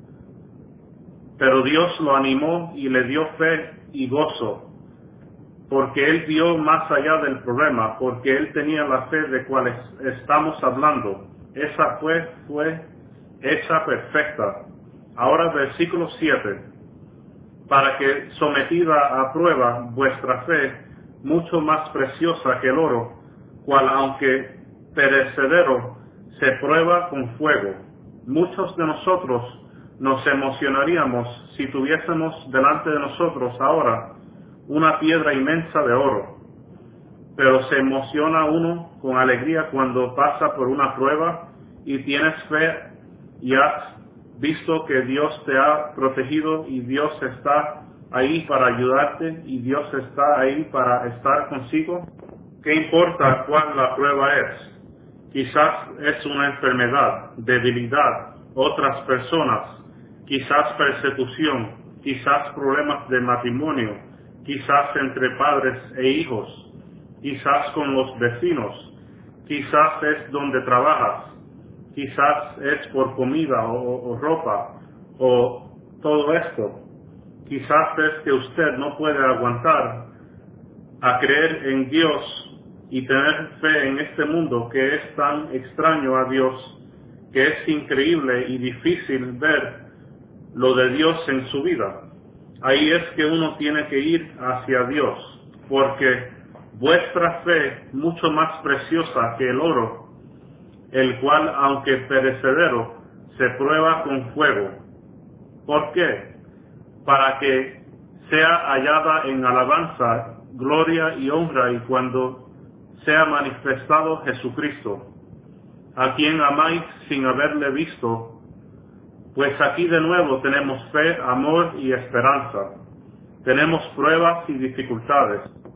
pero Dios lo animó y le dio fe y gozo, porque él vio más allá del problema, porque él tenía la fe de cual estamos hablando. Esa fue hecha perfecta. Ahora versículo 7. Para que sometida a prueba vuestra fe, mucho más preciosa que el oro, cual aunque perecedero, se prueba con fuego. Muchos de nosotros nos emocionaríamos si tuviésemos delante de nosotros ahora una piedra inmensa de oro, pero se emociona uno con alegría cuando pasa por una prueba y tienes fe y has visto que Dios te ha protegido y Dios está ahí para ayudarte y Dios está ahí para estar consigo. ¿Qué importa cuál la prueba es? Quizás es una enfermedad, debilidad, otras personas, quizás persecución, quizás problemas de matrimonio, quizás entre padres e hijos, quizás con los vecinos, quizás es donde trabajas, quizás es por comida o ropa o todo esto. Quizás es que usted no puede aguantar a creer en Dios y tener fe en este mundo que es tan extraño a Dios, que es increíble y difícil ver lo de Dios en su vida. Ahí es que uno tiene que ir hacia Dios, porque vuestra fe, mucho más preciosa que el oro, el cual, aunque perecedero, se prueba con fuego. ¿Por qué? Para que sea hallada en alabanza, gloria y honra, y cuando sea manifestado Jesucristo, a quien amáis sin haberle visto, pues aquí de nuevo tenemos fe, amor y esperanza. Tenemos pruebas y dificultades.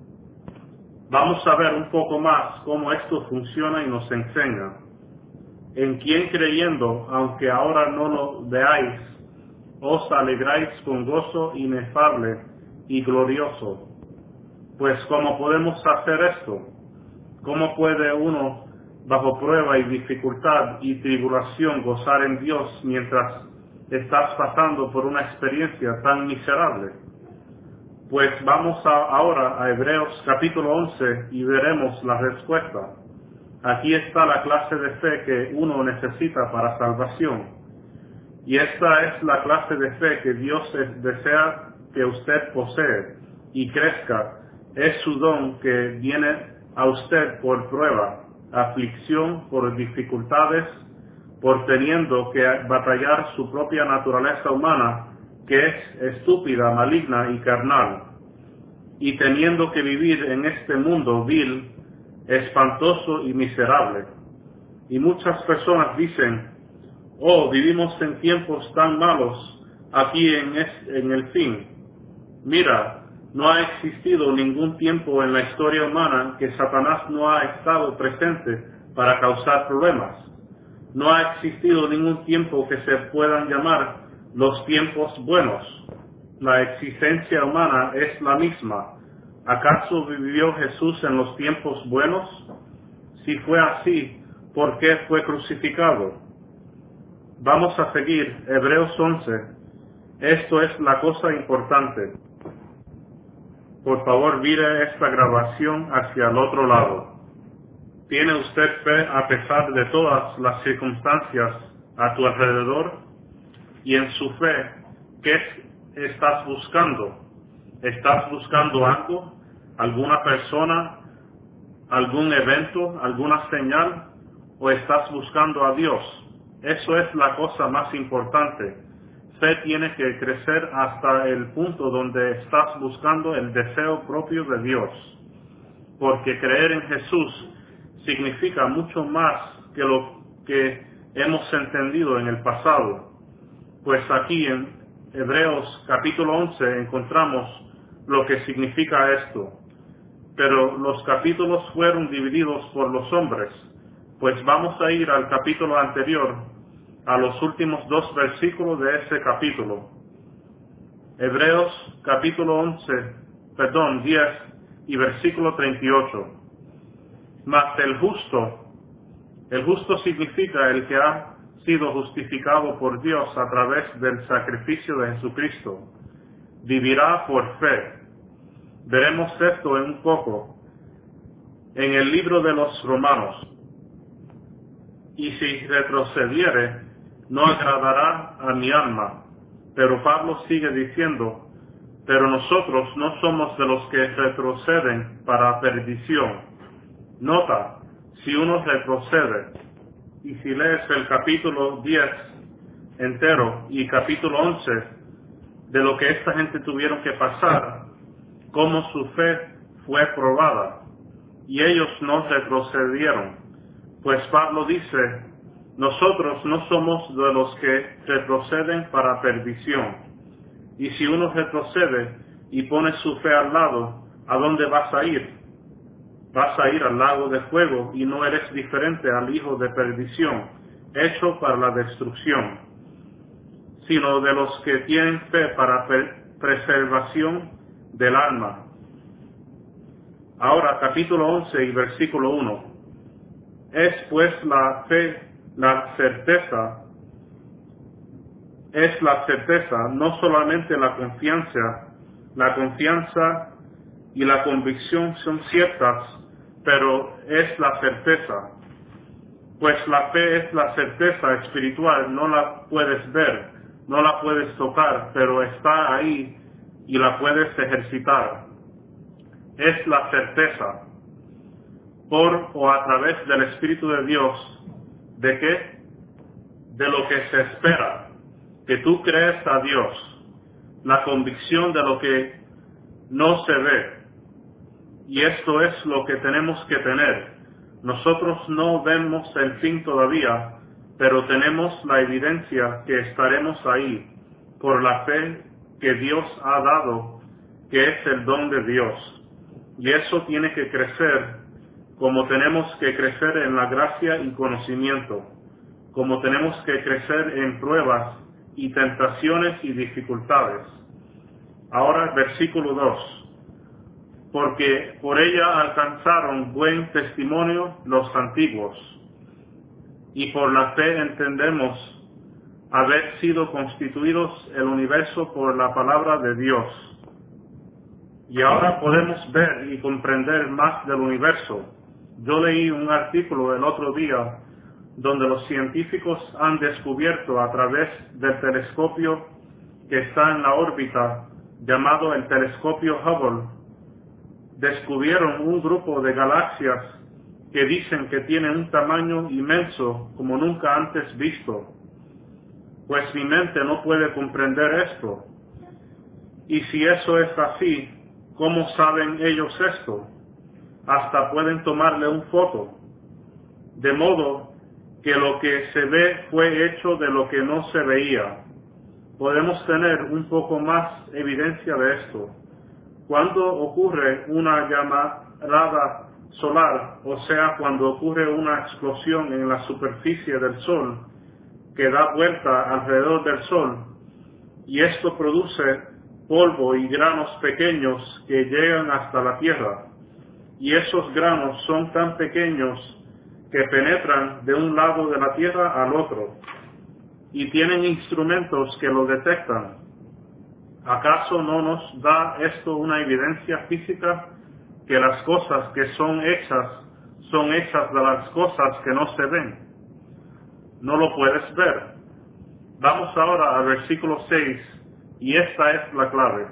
Vamos a ver un poco más cómo esto funciona y nos enseña. En quien creyendo, aunque ahora no lo veáis, os alegráis con gozo inefable y glorioso. Pues ¿cómo podemos hacer esto? ¿Cómo puede uno, bajo prueba y dificultad y tribulación, gozar en Dios mientras estás pasando por una experiencia tan miserable? Pues vamos ahora a Hebreos capítulo 11 y veremos la respuesta. Aquí está la clase de fe que uno necesita para salvación. Y esta es la clase de fe que Dios desea que usted posee y crezca. Es su don que viene a usted por prueba, aflicción, por dificultades, por teniendo que batallar su propia naturaleza humana, que es estúpida, maligna y carnal, y teniendo que vivir en este mundo vil, espantoso y miserable. Y muchas personas dicen: oh, vivimos en tiempos tan malos aquí en el fin. Mira, no ha existido ningún tiempo en la historia humana que Satanás no ha estado presente para causar problemas. No ha existido ningún tiempo que se puedan llamar los tiempos buenos. La existencia humana es la misma. ¿Acaso vivió Jesús en los tiempos buenos? Si fue así, ¿por qué fue crucificado? Vamos a seguir Hebreos 11. Esto es la cosa importante. Por favor, mire esta grabación hacia el otro lado. ¿Tiene usted fe a pesar de todas las circunstancias a tu alrededor? Y en su fe, ¿qué estás buscando? ¿Estás buscando algo? ¿Alguna persona? ¿Algún evento? ¿Alguna señal? ¿O estás buscando a Dios? Eso es la cosa más importante. Fe tiene que crecer hasta el punto donde estás buscando el deseo propio de Dios. Porque creer en Jesús significa mucho más que lo que hemos entendido en el pasado. Pues aquí en Hebreos capítulo 11 encontramos lo que significa esto. Pero los capítulos fueron divididos por los hombres. Pues vamos a ir al capítulo anterior, a los últimos 2 versículos de ese capítulo. Hebreos capítulo 10 y versículo 38. Mas el justo significa el que ha sido justificado por Dios a través del sacrificio de Jesucristo, vivirá por fe. Veremos esto en un poco en el libro de los Romanos. Y si retrocediere, no agradará a mi alma. Pero Pablo sigue diciendo: pero nosotros no somos de los que retroceden para perdición. Nota, si uno retrocede, y si lees el capítulo 10 entero y capítulo 11 de lo que esta gente tuvieron que pasar, cómo su fe fue probada, y ellos no retrocedieron. Pues Pablo dice: nosotros no somos de los que retroceden para perdición. Y si uno retrocede y pone su fe al lado, ¿a dónde vas a ir? Vas a ir al lago de fuego, y no eres diferente al hijo de perdición, hecho para la destrucción, sino de los que tienen fe para preservación del alma. Ahora, capítulo 11 y versículo 1. Es pues la fe, la certeza, no solamente la confianza y la convicción son ciertas, pero es la certeza. Pues la fe es la certeza espiritual, no la puedes ver, no la puedes tocar, pero está ahí y la puedes ejercitar. Es la certeza, por o a través del Espíritu de Dios, ¿de qué? De lo que se espera, que tú crees a Dios, la convicción de lo que no se ve. Y esto es lo que tenemos que tener. Nosotros no vemos el fin todavía, pero tenemos la evidencia que estaremos ahí, por la fe que Dios ha dado, que es el don de Dios. Y eso tiene que crecer, como tenemos que crecer en la gracia y conocimiento, como tenemos que crecer en pruebas y tentaciones y dificultades. Ahora, versículo 2. Porque por ella alcanzaron buen testimonio los antiguos, y por la fe entendemos haber sido constituidos el universo por la palabra de Dios. Y ahora podemos ver y comprender más del universo. Yo leí un artículo el otro día donde los científicos han descubierto a través del telescopio que está en la órbita, llamado el telescopio Hubble, descubrieron un grupo de galaxias que dicen que tienen un tamaño inmenso como nunca antes visto. Pues mi mente no puede comprender esto. Y si eso es así, ¿cómo saben ellos esto? Hasta pueden tomarle una foto. De modo que lo que se ve fue hecho de lo que no se veía. Podemos tener un poco más evidencia de esto. Cuando ocurre una llamarada solar, o sea, cuando ocurre una explosión en la superficie del Sol, que da vuelta alrededor del Sol, y esto produce polvo y granos pequeños que llegan hasta la Tierra, y esos granos son tan pequeños que penetran de un lado de la Tierra al otro, y tienen instrumentos que lo detectan. ¿Acaso no nos da esto una evidencia física que las cosas que son hechas de las cosas que no se ven? No lo puedes ver. Vamos ahora al versículo 6, y esta es la clave.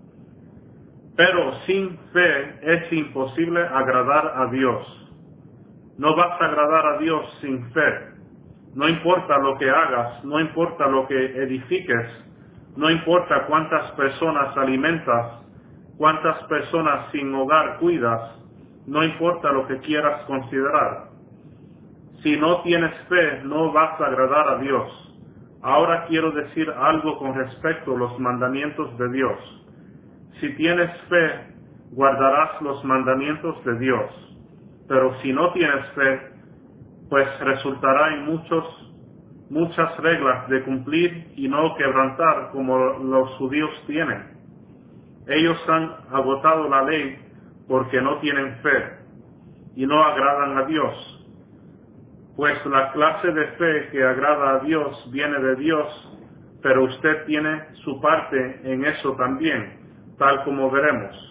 Pero sin fe es imposible agradar a Dios. No vas a agradar a Dios sin fe. No importa lo que hagas, no importa lo que edifiques, no importa cuántas personas alimentas, cuántas personas sin hogar cuidas, no importa lo que quieras considerar. Si no tienes fe, no vas a agradar a Dios. Ahora quiero decir algo con respecto a los mandamientos de Dios. Si tienes fe, guardarás los mandamientos de Dios. Pero si no tienes fe, pues resultará en muchas reglas de cumplir y no quebrantar como los judíos tienen. Ellos han agotado la ley porque no tienen fe y no agradan a Dios. Pues la clase de fe que agrada a Dios viene de Dios, pero usted tiene su parte en eso también, tal como veremos.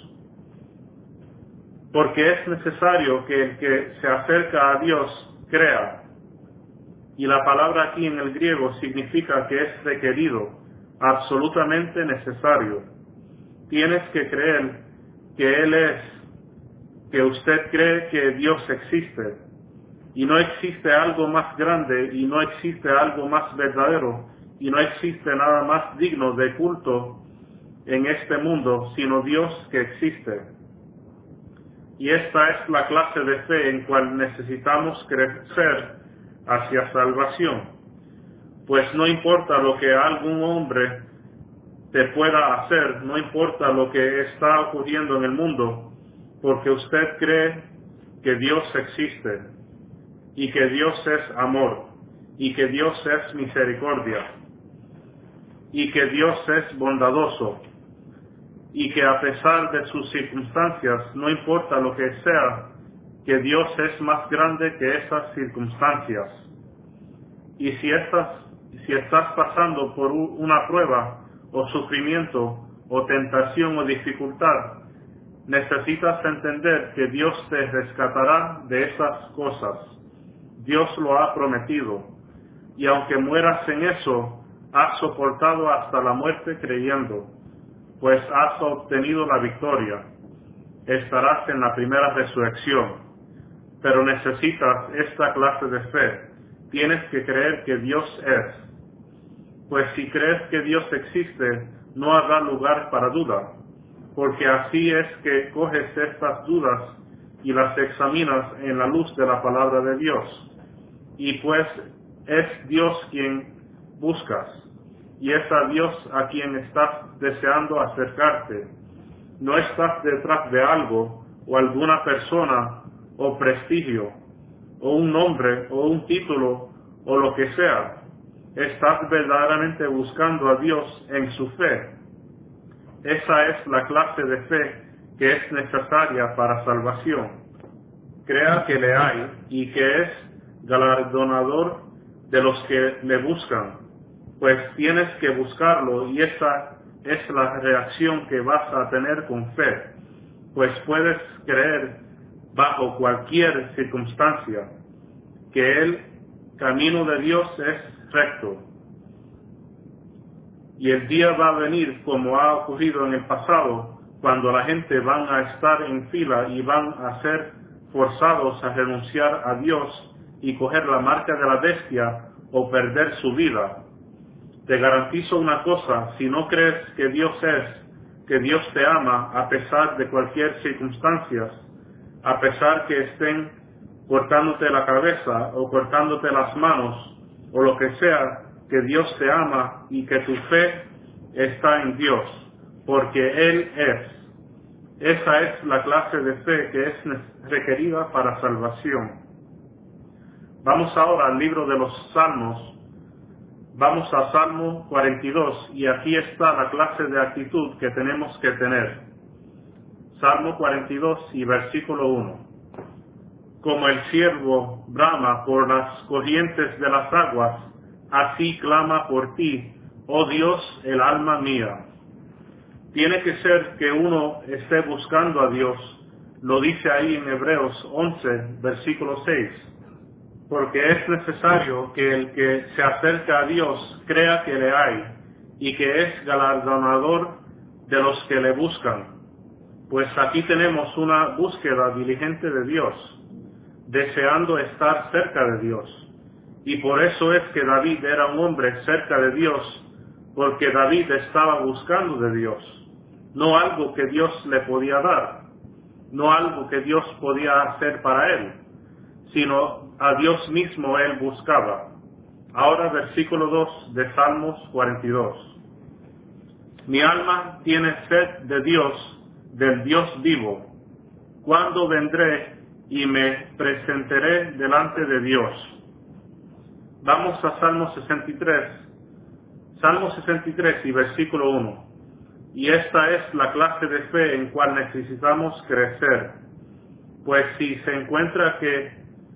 Porque es necesario que el que se acerca a Dios crea. Y la palabra aquí en el griego significa que es requerido, absolutamente necesario. Tienes que creer que Él es, que usted cree que Dios existe. Y no existe algo más grande, y no existe algo más verdadero, y no existe nada más digno de culto en este mundo, sino Dios que existe. Y esta es la clase de fe en cual necesitamos crecer hacia salvación. Pues no importa lo que algún hombre te pueda hacer, no importa lo que está ocurriendo en el mundo, porque usted cree que Dios existe, y que Dios es amor, y que Dios es misericordia, y que Dios es bondadoso, y que a pesar de sus circunstancias, no importa lo que sea, que Dios es más grande que esas circunstancias. Y si estás pasando por una prueba, o sufrimiento, o tentación, o dificultad, necesitas entender que Dios te rescatará de esas cosas. Dios lo ha prometido. Y aunque mueras en eso, has soportado hasta la muerte creyendo, pues has obtenido la victoria. Estarás en la primera resurrección. Pero necesitas esta clase de fe. Tienes que creer que Dios es. Pues si crees que Dios existe, no habrá lugar para duda, porque así es que coges estas dudas y las examinas en la luz de la palabra de Dios. Y pues es Dios quien buscas, y es a Dios a quien estás deseando acercarte. No estás detrás de algo, o alguna persona, o prestigio, o un nombre, o un título, o lo que sea. ¿Estás verdaderamente buscando a Dios en su fe? Esa es la clase de fe que es necesaria para salvación. Crea que le hay y que es galardonador de los que le buscan, pues tienes que buscarlo y esa es la reacción que vas a tener con fe, pues puedes creer bajo cualquier circunstancia que el camino de Dios es recto. Y el día va a venir, como ha ocurrido en el pasado, cuando la gente van a estar en fila y van a ser forzados a renunciar a Dios y coger la marca de la bestia o perder su vida. Te garantizo una cosa: si no crees que Dios te ama a pesar de cualquier circunstancia, a pesar que estén cortándote la cabeza o cortándote las manos o lo que sea, que Dios te ama y que tu fe está en Dios, porque Él es. Esa es la clase de fe que es requerida para salvación. Vamos ahora al libro de los Salmos. Vamos a Salmo 42 y aquí está la clase de actitud que tenemos que tener. Salmo 42 y versículo 1. Como el ciervo brama por las corrientes de las aguas, así clama por ti, oh Dios, el alma mía. Tiene que ser que uno esté buscando a Dios. Lo dice ahí en Hebreos 11, versículo 6. Porque es necesario que el que se acerca a Dios crea que le hay y que es galardonador de los que le buscan. Pues aquí tenemos una búsqueda diligente de Dios, deseando estar cerca de Dios. Y por eso es que David era un hombre cerca de Dios, porque David estaba buscando de Dios, no algo que Dios le podía dar, no algo que Dios podía hacer para él, sino a Dios mismo él buscaba. Ahora versículo 2 de Salmos 42. Mi alma tiene sed de Dios, del Dios vivo. ¿Cuándo vendré y me presentaré delante de Dios? Vamos a Salmo 63. Salmo 63 y versículo 1. Y esta es la clase de fe en cual necesitamos crecer. Pues si se encuentra que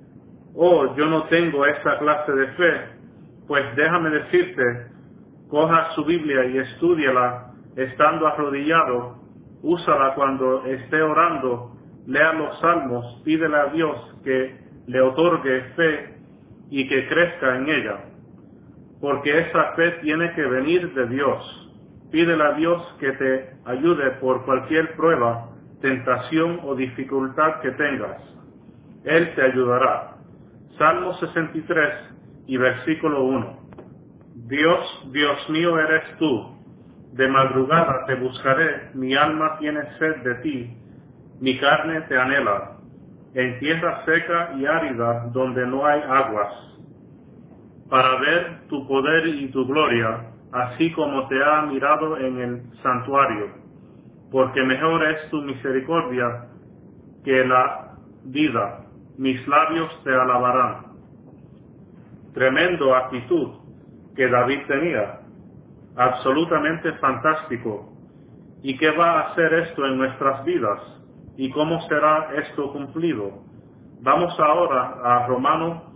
yo no tengo esa clase de fe, pues déjame decirte, coja su Biblia y estúdiala estando arrodillado, úsala cuando esté orando, lea los salmos, pídele a Dios que le otorgue fe y que crezca en ella, porque esa fe tiene que venir de Dios. Pídele a Dios que te ayude por cualquier prueba, tentación o dificultad que tengas. Él te ayudará. Salmo 63 y versículo 1. Dios, Dios mío eres tú. De madrugada te buscaré, mi alma tiene sed de ti, mi carne te anhela, en tierra seca y árida donde no hay aguas, para ver tu poder y tu gloria, así como te ha mirado en el santuario, porque mejor es tu misericordia que la vida. Mis labios te alabarán. Tremendo actitud que David tenía, absolutamente fantástico. ¿Y qué va a hacer esto en nuestras vidas? ¿Y cómo será esto cumplido? Vamos ahora a Romanos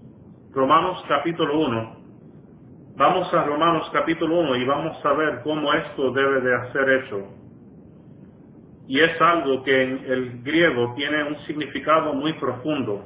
capítulo 1. Vamos a Romanos capítulo 1 y vamos a ver cómo esto debe de ser hecho. Y es algo que en el griego tiene un significado muy profundo.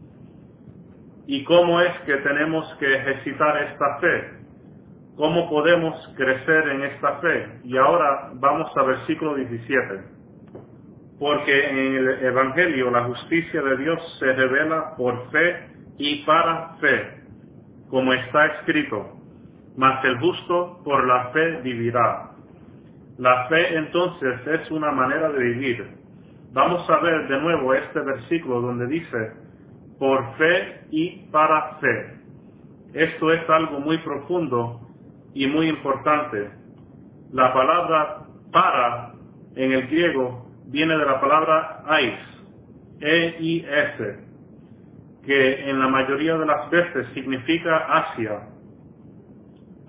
¿Y cómo es que tenemos que ejercitar esta fe? ¿Cómo podemos crecer en esta fe? Y ahora vamos a versículo 17. Porque en el Evangelio la justicia de Dios se revela por fe y para fe, como está escrito, mas el justo por la fe vivirá. La fe entonces es una manera de vivir. Vamos a ver de nuevo este versículo donde dice, por fe y para fe. Esto es algo muy profundo y muy importante. La palabra para en el griego viene de la palabra eis, E-I-S, que en la mayoría de las veces significa hacia.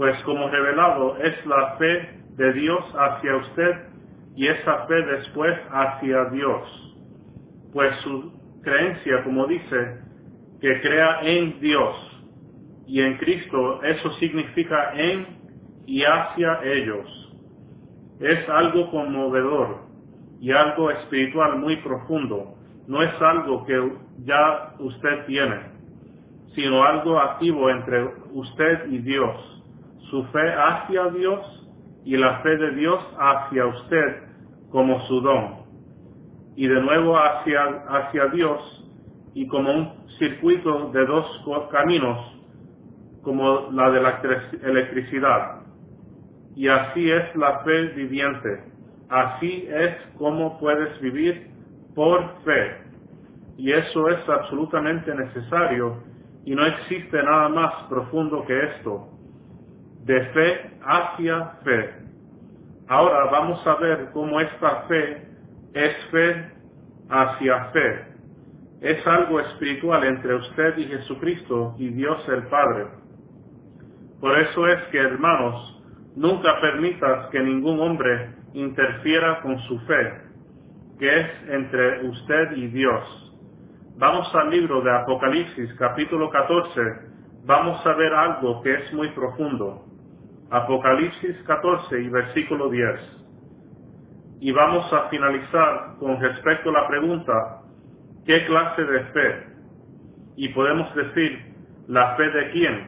pues como revelado es la fe de Dios hacia usted y esa fe después hacia Dios. Pues su creencia, como dice, que crea en Dios y en Cristo, eso significa en y hacia ellos. Es algo conmovedor y algo espiritual muy profundo. No es algo que ya usted tiene, sino algo activo entre usted y Dios. Su fe hacia Dios y la fe de Dios hacia usted como su don. Y de nuevo hacia Dios y como un circuito de dos caminos, como la de la electricidad. Y así es la fe viviente. Así es como puedes vivir por fe. Y eso es absolutamente necesario y no existe nada más profundo que esto. De fe hacia fe. Ahora vamos a ver cómo esta fe es fe hacia fe. Es algo espiritual entre usted y Jesucristo y Dios el Padre. Por eso es que, hermanos, nunca permitas que ningún hombre interfiera con su fe, que es entre usted y Dios. Vamos al libro de Apocalipsis, capítulo 14. Vamos a ver algo que es muy profundo. Apocalipsis 14 y versículo 10. Y vamos a finalizar con respecto a la pregunta, ¿qué clase de fe? Y podemos decir, ¿la fe de quién?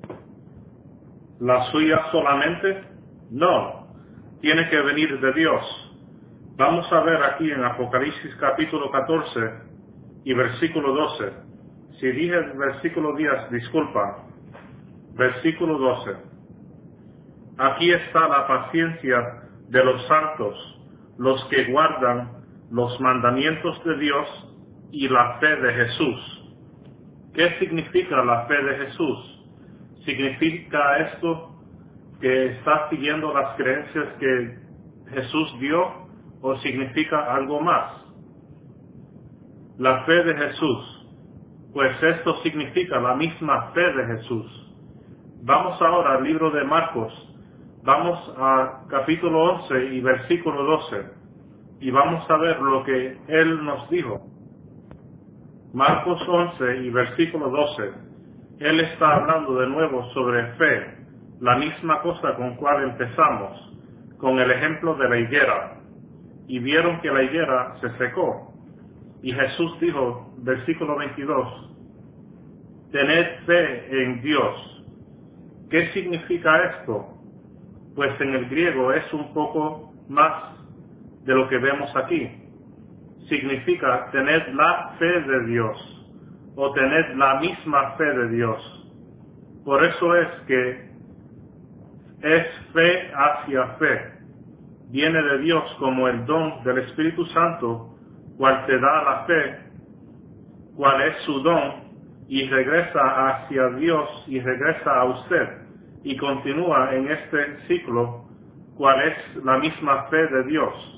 ¿La suya solamente? No, tiene que venir de Dios. Vamos a ver aquí en Apocalipsis capítulo 14 y versículo 12. Si dije versículo 10, disculpa. Versículo 12. Aquí está la paciencia de los santos, los que guardan los mandamientos de Dios y la fe de Jesús. ¿Qué significa la fe de Jesús? ¿Significa esto que está siguiendo las creencias que Jesús dio o significa algo más? La fe de Jesús, pues esto significa la misma fe de Jesús. Vamos ahora al libro de Marcos, vamos a capítulo 11 y versículo 12 y vamos a ver lo que Él nos dijo. Marcos 11 y versículo 12. Él está hablando de nuevo sobre fe, la misma cosa con cual empezamos, con el ejemplo de la higuera. Y vieron que la higuera se secó. Y Jesús dijo, versículo 22, tened fe en Dios. ¿Qué significa esto? Pues en el griego es un poco más de lo que vemos aquí. Significa tener la fe de Dios o tener la misma fe de Dios. Por eso es que es fe hacia fe. Viene de Dios como el don del Espíritu Santo, cual te da la fe, cual es su don, y regresa hacia Dios y regresa a usted, y continúa en este ciclo, cual es la misma fe de Dios.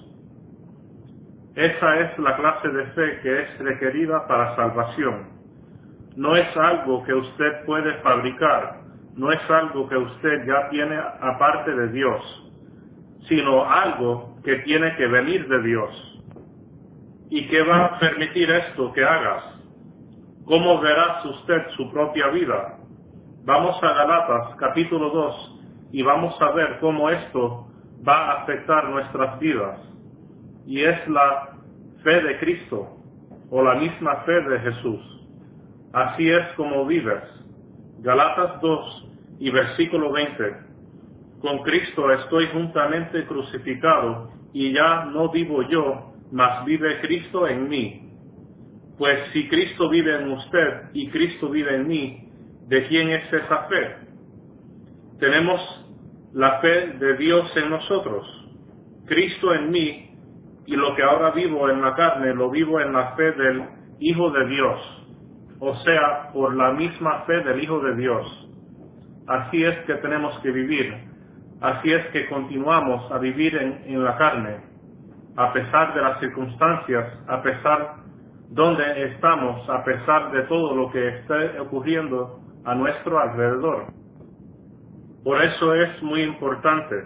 Esa es la clase de fe que es requerida para salvación. No es algo que usted puede fabricar, no es algo que usted ya tiene aparte de Dios, sino algo que tiene que venir de Dios. ¿Y qué va a permitir esto que hagas? ¿Cómo verás usted su propia vida? Vamos a Galatas capítulo 2 y vamos a ver cómo esto va a afectar nuestras vidas. Y es la fe de Cristo o la misma fe de Jesús. Así es como vives. Galatas 2 y versículo 20. Con Cristo estoy juntamente crucificado y ya no vivo yo, mas vive Cristo en mí. Pues si Cristo vive en usted y Cristo vive en mí, ¿de quién es esa fe? Tenemos la fe de Dios en nosotros, Cristo en mí, y lo que ahora vivo en la carne lo vivo en la fe del Hijo de Dios, o sea, por la misma fe del Hijo de Dios. Así es que tenemos que vivir, así es que continuamos a vivir en la carne, a pesar de las circunstancias, a pesar donde estamos, a pesar de todo lo que esté ocurriendo a nuestro alrededor. Por eso es muy importante.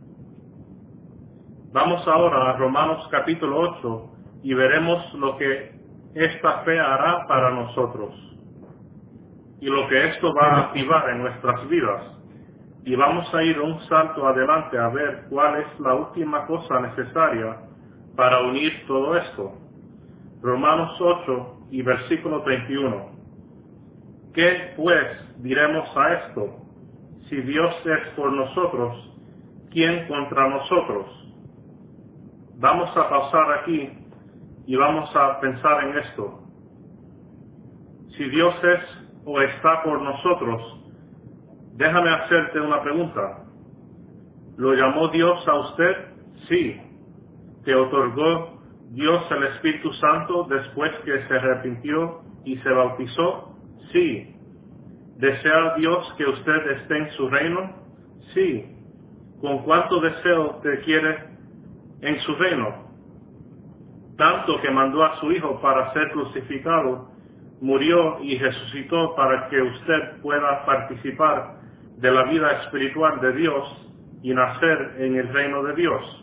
Vamos ahora a Romanos capítulo 8 y veremos lo que esta fe hará para nosotros y lo que esto va a activar en nuestras vidas. Y vamos a ir un salto adelante a ver cuál es la última cosa necesaria para unir todo esto. Romanos 8 y versículo 31. ¿Qué pues diremos a esto? Si Dios es por nosotros, ¿quién contra nosotros? Vamos a pausar aquí y vamos a pensar en esto. Si Dios es o está por nosotros, déjame hacerte una pregunta. ¿Lo llamó Dios a usted? Sí. ¿Te otorgó Dios el Espíritu Santo después que se arrepintió y se bautizó? Sí. ¿Desea Dios que usted esté en su reino? Sí. ¿Con cuánto deseo te quiere en su reino? Tanto que mandó a su Hijo para ser crucificado, murió y resucitó para que usted pueda participar de la vida espiritual de Dios y nacer en el reino de Dios.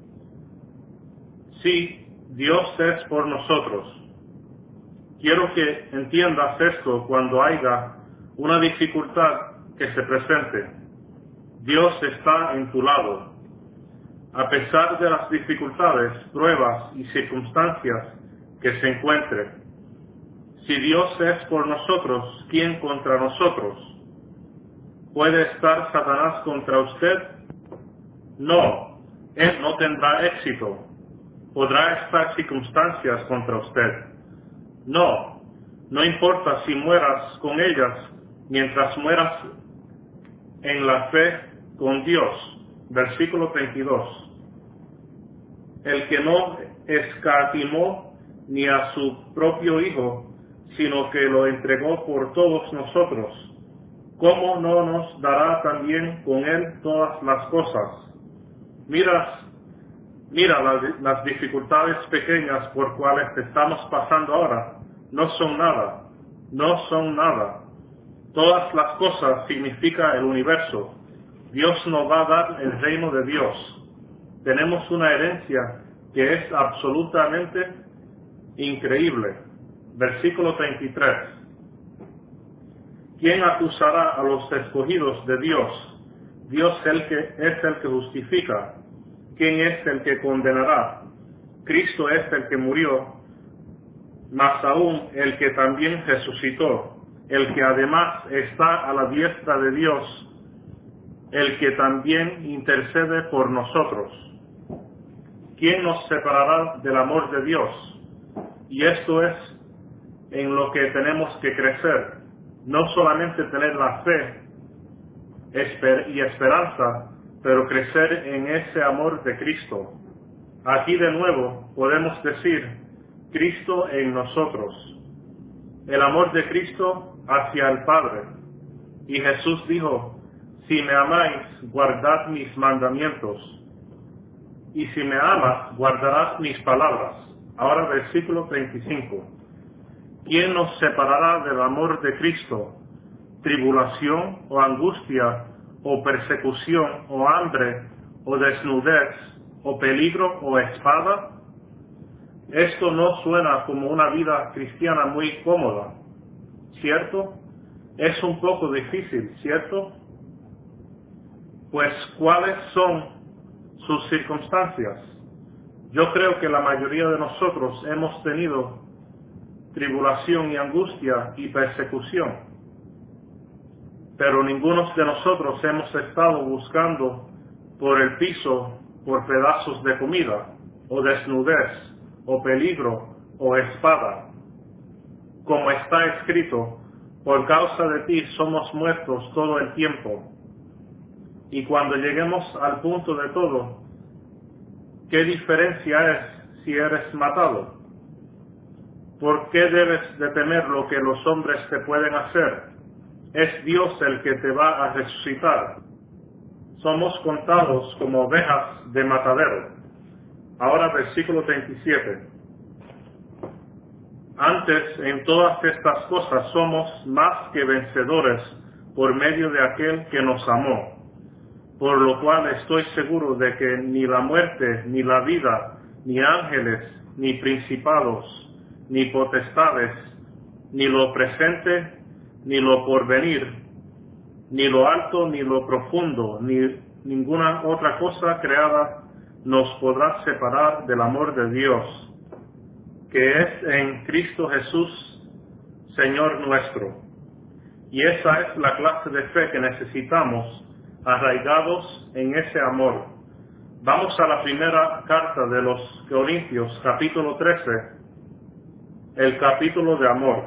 Sí, Dios es por nosotros. Quiero que entiendas esto cuando haya una dificultad que se presente. Dios está en tu lado. A pesar de las dificultades, pruebas y circunstancias que se encuentren. Si Dios es por nosotros, ¿quién contra nosotros? ¿Puede estar Satanás contra usted? No, él no tendrá éxito. ¿Podrá estar circunstancias contra usted? No, no importa si mueras con ellas, mientras mueras en la fe con Dios. Versículo 32. El que no escatimó ni a su propio Hijo, sino que lo entregó por todos nosotros, ¿cómo no nos dará también con él todas las cosas? Mira las dificultades pequeñas por cuales estamos pasando ahora. No son nada. No son nada. Todas las cosas significa el universo. Dios nos va a dar el reino de Dios. Tenemos una herencia que es absolutamente increíble. Versículo 33. ¿Quién acusará a los escogidos de Dios? Dios es el que justifica. ¿Quién es el que condenará? Cristo es el que murió, más aún el que también resucitó, el que además está a la diestra de Dios, el que también intercede por nosotros. ¿Quién nos separará del amor de Dios? Y esto es en lo que tenemos que crecer, no solamente tener la fe y esperanza, pero crecer en ese amor de Cristo. Aquí de nuevo podemos decir, Cristo en nosotros. El amor de Cristo hacia el Padre. Y Jesús dijo, si me amáis, guardad mis mandamientos. Y si me amas, guardarás mis palabras. Ahora versículo 35. ¿Quién nos separará del amor de Cristo? ¿Tribulación o angustia, o persecución, o hambre, o desnudez, o peligro, o espada? Esto no suena como una vida cristiana muy cómoda, ¿cierto? Es un poco difícil, ¿cierto? Pues, ¿cuáles son sus circunstancias? Yo creo que la mayoría de nosotros hemos tenido tribulación y angustia y persecución. Pero ninguno de nosotros hemos estado buscando por el piso por pedazos de comida, o desnudez, o peligro, o espada. Como está escrito, por causa de ti somos muertos todo el tiempo. Y cuando lleguemos al punto de todo, ¿qué diferencia es si eres matado? ¿Por qué debes de temer lo que los hombres te pueden hacer? Es Dios el que te va a resucitar. Somos contados como ovejas de matadero. Ahora versículo 37. Antes, en todas estas cosas somos más que vencedores por medio de aquel que nos amó. por lo cual estoy seguro de que ni la muerte, ni la vida, ni ángeles, ni principados, ni potestades, ni lo presente, ni lo porvenir, ni lo alto, ni lo profundo, ni ninguna otra cosa creada nos podrá separar del amor de Dios, que es en Cristo Jesús, Señor nuestro. Y esa es la clase de fe que necesitamos, arraigados en ese amor. Vamos a la primera carta de los Corintios, capítulo 13, el capítulo de amor.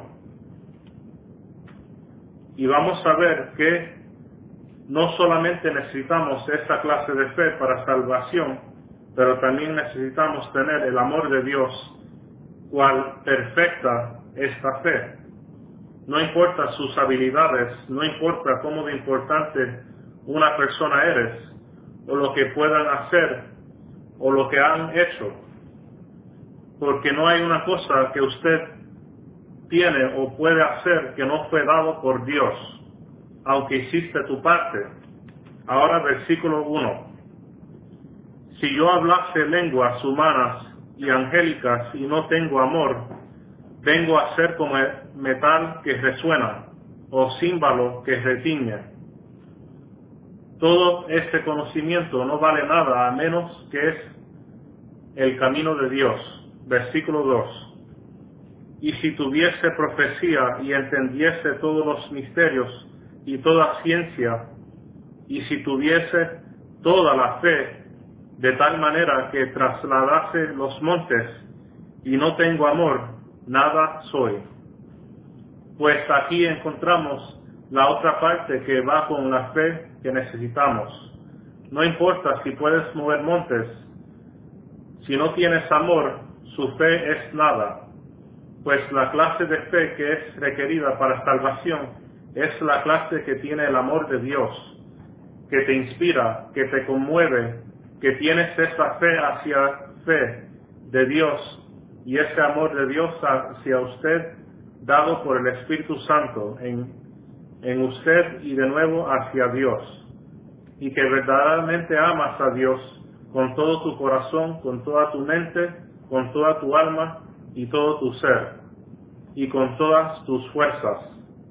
Y vamos a ver que no solamente necesitamos esta clase de fe para salvación, pero también necesitamos tener el amor de Dios, cual perfecta esta fe. No importa sus habilidades, no importa cómo de importante una persona eres, o lo que puedan hacer, o lo que han hecho, porque no hay una cosa que usted tiene o puede hacer que no fue dado por Dios, aunque hiciste tu parte. Ahora versículo 1. Si yo hablase lenguas humanas y angélicas y no tengo amor, vengo a ser como metal que resuena, o címbalo que retiñe. Todo este conocimiento no vale nada a menos que es el camino de Dios. Versículo 2. Y si tuviese profecía y entendiese todos los misterios y toda ciencia, y si tuviese toda la fe, de tal manera que trasladase los montes, y no tengo amor, nada soy. Pues aquí encontramos la otra parte que va con la fe que necesitamos. No importa si puedes mover montes, si no tienes amor, su fe es nada. Pues la clase de fe que es requerida para salvación es la clase que tiene el amor de Dios, que te inspira, que te conmueve, que tienes esa fe de Dios y ese amor de Dios hacia usted dado por el Espíritu Santo en usted y de nuevo hacia Dios, y que verdaderamente amas a Dios con todo tu corazón, con toda tu mente, con toda tu alma y todo tu ser, y con todas tus fuerzas.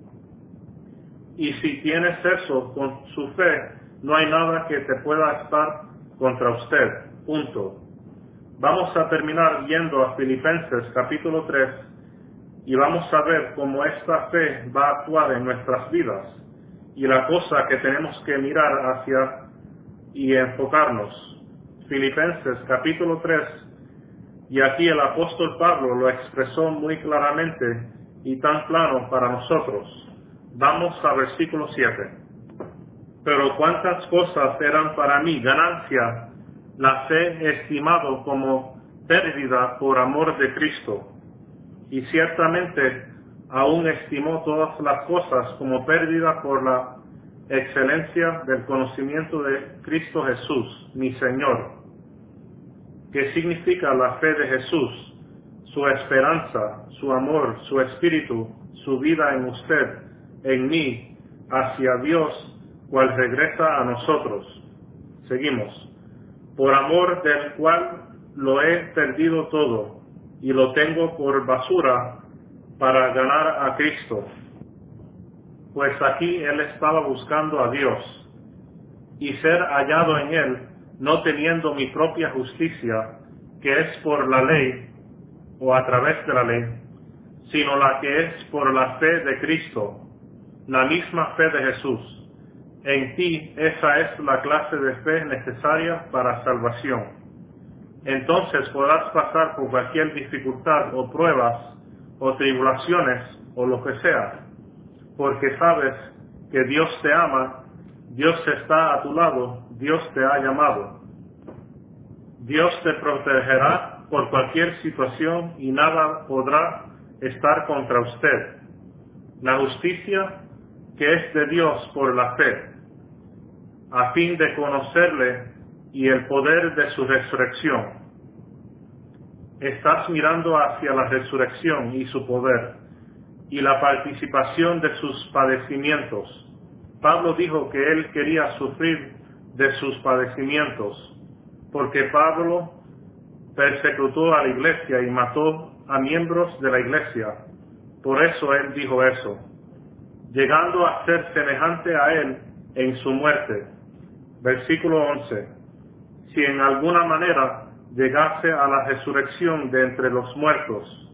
Y si tienes eso con su fe, no hay nada que te pueda estar contra usted. Punto. Vamos a terminar yendo a Filipenses capítulo 3 y vamos a ver cómo esta fe va a actuar en nuestras vidas y la cosa que tenemos que mirar hacia y enfocarnos. Filipenses capítulo 3, y aquí el apóstol Pablo lo expresó muy claramente y tan plano para nosotros. Vamos a versículo 7. Pero cuántas cosas eran para mí ganancia, las he estimado como pérdida por amor de Cristo. Y ciertamente aún estimó todas las cosas como pérdida por la excelencia del conocimiento de Cristo Jesús, mi Señor. ¿Qué significa la fe de Jesús? Su esperanza, su amor, su espíritu, su vida en usted, en mí, hacia Dios, cual regresa a nosotros. Seguimos. Por amor del cual lo he perdido todo, y lo tengo por basura para ganar a Cristo. Pues aquí él estaba buscando a Dios, y ser hallado en él, no teniendo mi propia justicia, que es por la ley, o a través de la ley, sino la que es por la fe de Cristo, la misma fe de Jesús. En ti esa es la clase de fe necesaria para salvación. Entonces podrás pasar por cualquier dificultad o pruebas o tribulaciones o lo que sea, porque sabes que Dios te ama, Dios está a tu lado, Dios te ha llamado. Dios te protegerá por cualquier situación y nada podrá estar contra usted. La justicia que es de Dios por la fe, a fin de conocerle y el poder de su resurrección. Estás mirando hacia la resurrección y su poder, y la participación de sus padecimientos. Pablo dijo que él quería sufrir de sus padecimientos, porque Pablo persecutó a la iglesia y mató a miembros de la iglesia. Por eso él dijo eso, llegando a ser semejante a él en su muerte. Versículo 11. Si en alguna manera llegase a la resurrección de entre los muertos,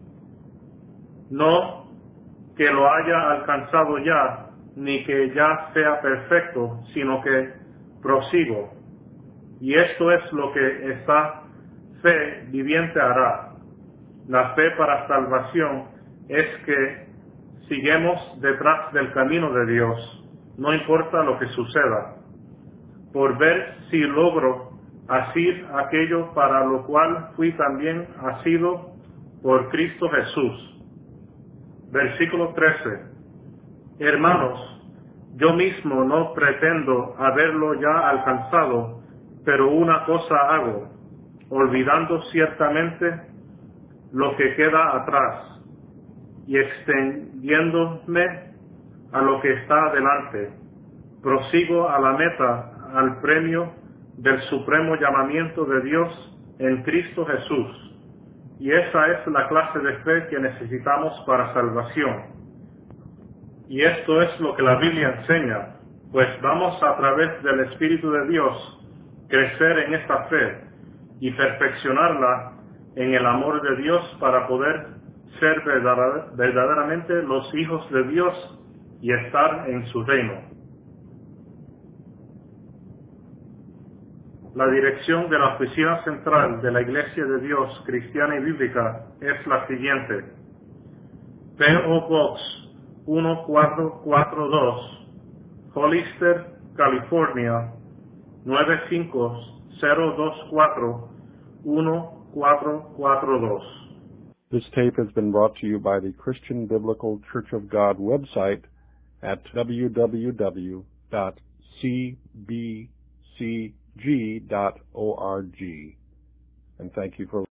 no que lo haya alcanzado ya, ni que ya sea perfecto, sino que prosigo. Y esto es lo que esta fe viviente hará. La fe para salvación es que seguimos detrás del camino de Dios, no importa lo que suceda, por ver si logro asir aquello para lo cual fui también asido por Cristo Jesús. Versículo 13. Hermanos, yo mismo no pretendo haberlo ya alcanzado, pero una cosa hago, olvidando ciertamente lo que queda atrás y extendiéndome a lo que está adelante, prosigo a la meta, al premio del supremo llamamiento de Dios en Cristo Jesús. Y esa es la clase de fe que necesitamos para salvación. Y esto es lo que la Biblia enseña, pues vamos a través del Espíritu de Dios crecer en esta fe y perfeccionarla en el amor de Dios para poder ser verdaderamente los hijos de Dios y estar en su reino. La dirección de la oficina central de la Iglesia de Dios Cristiana y Bíblica es la siguiente: P.O. Box 1442, Hollister, California 95024 1442. This tape has been brought to you by the Christian Biblical Church of God website at www.cbcg.org. And thank you for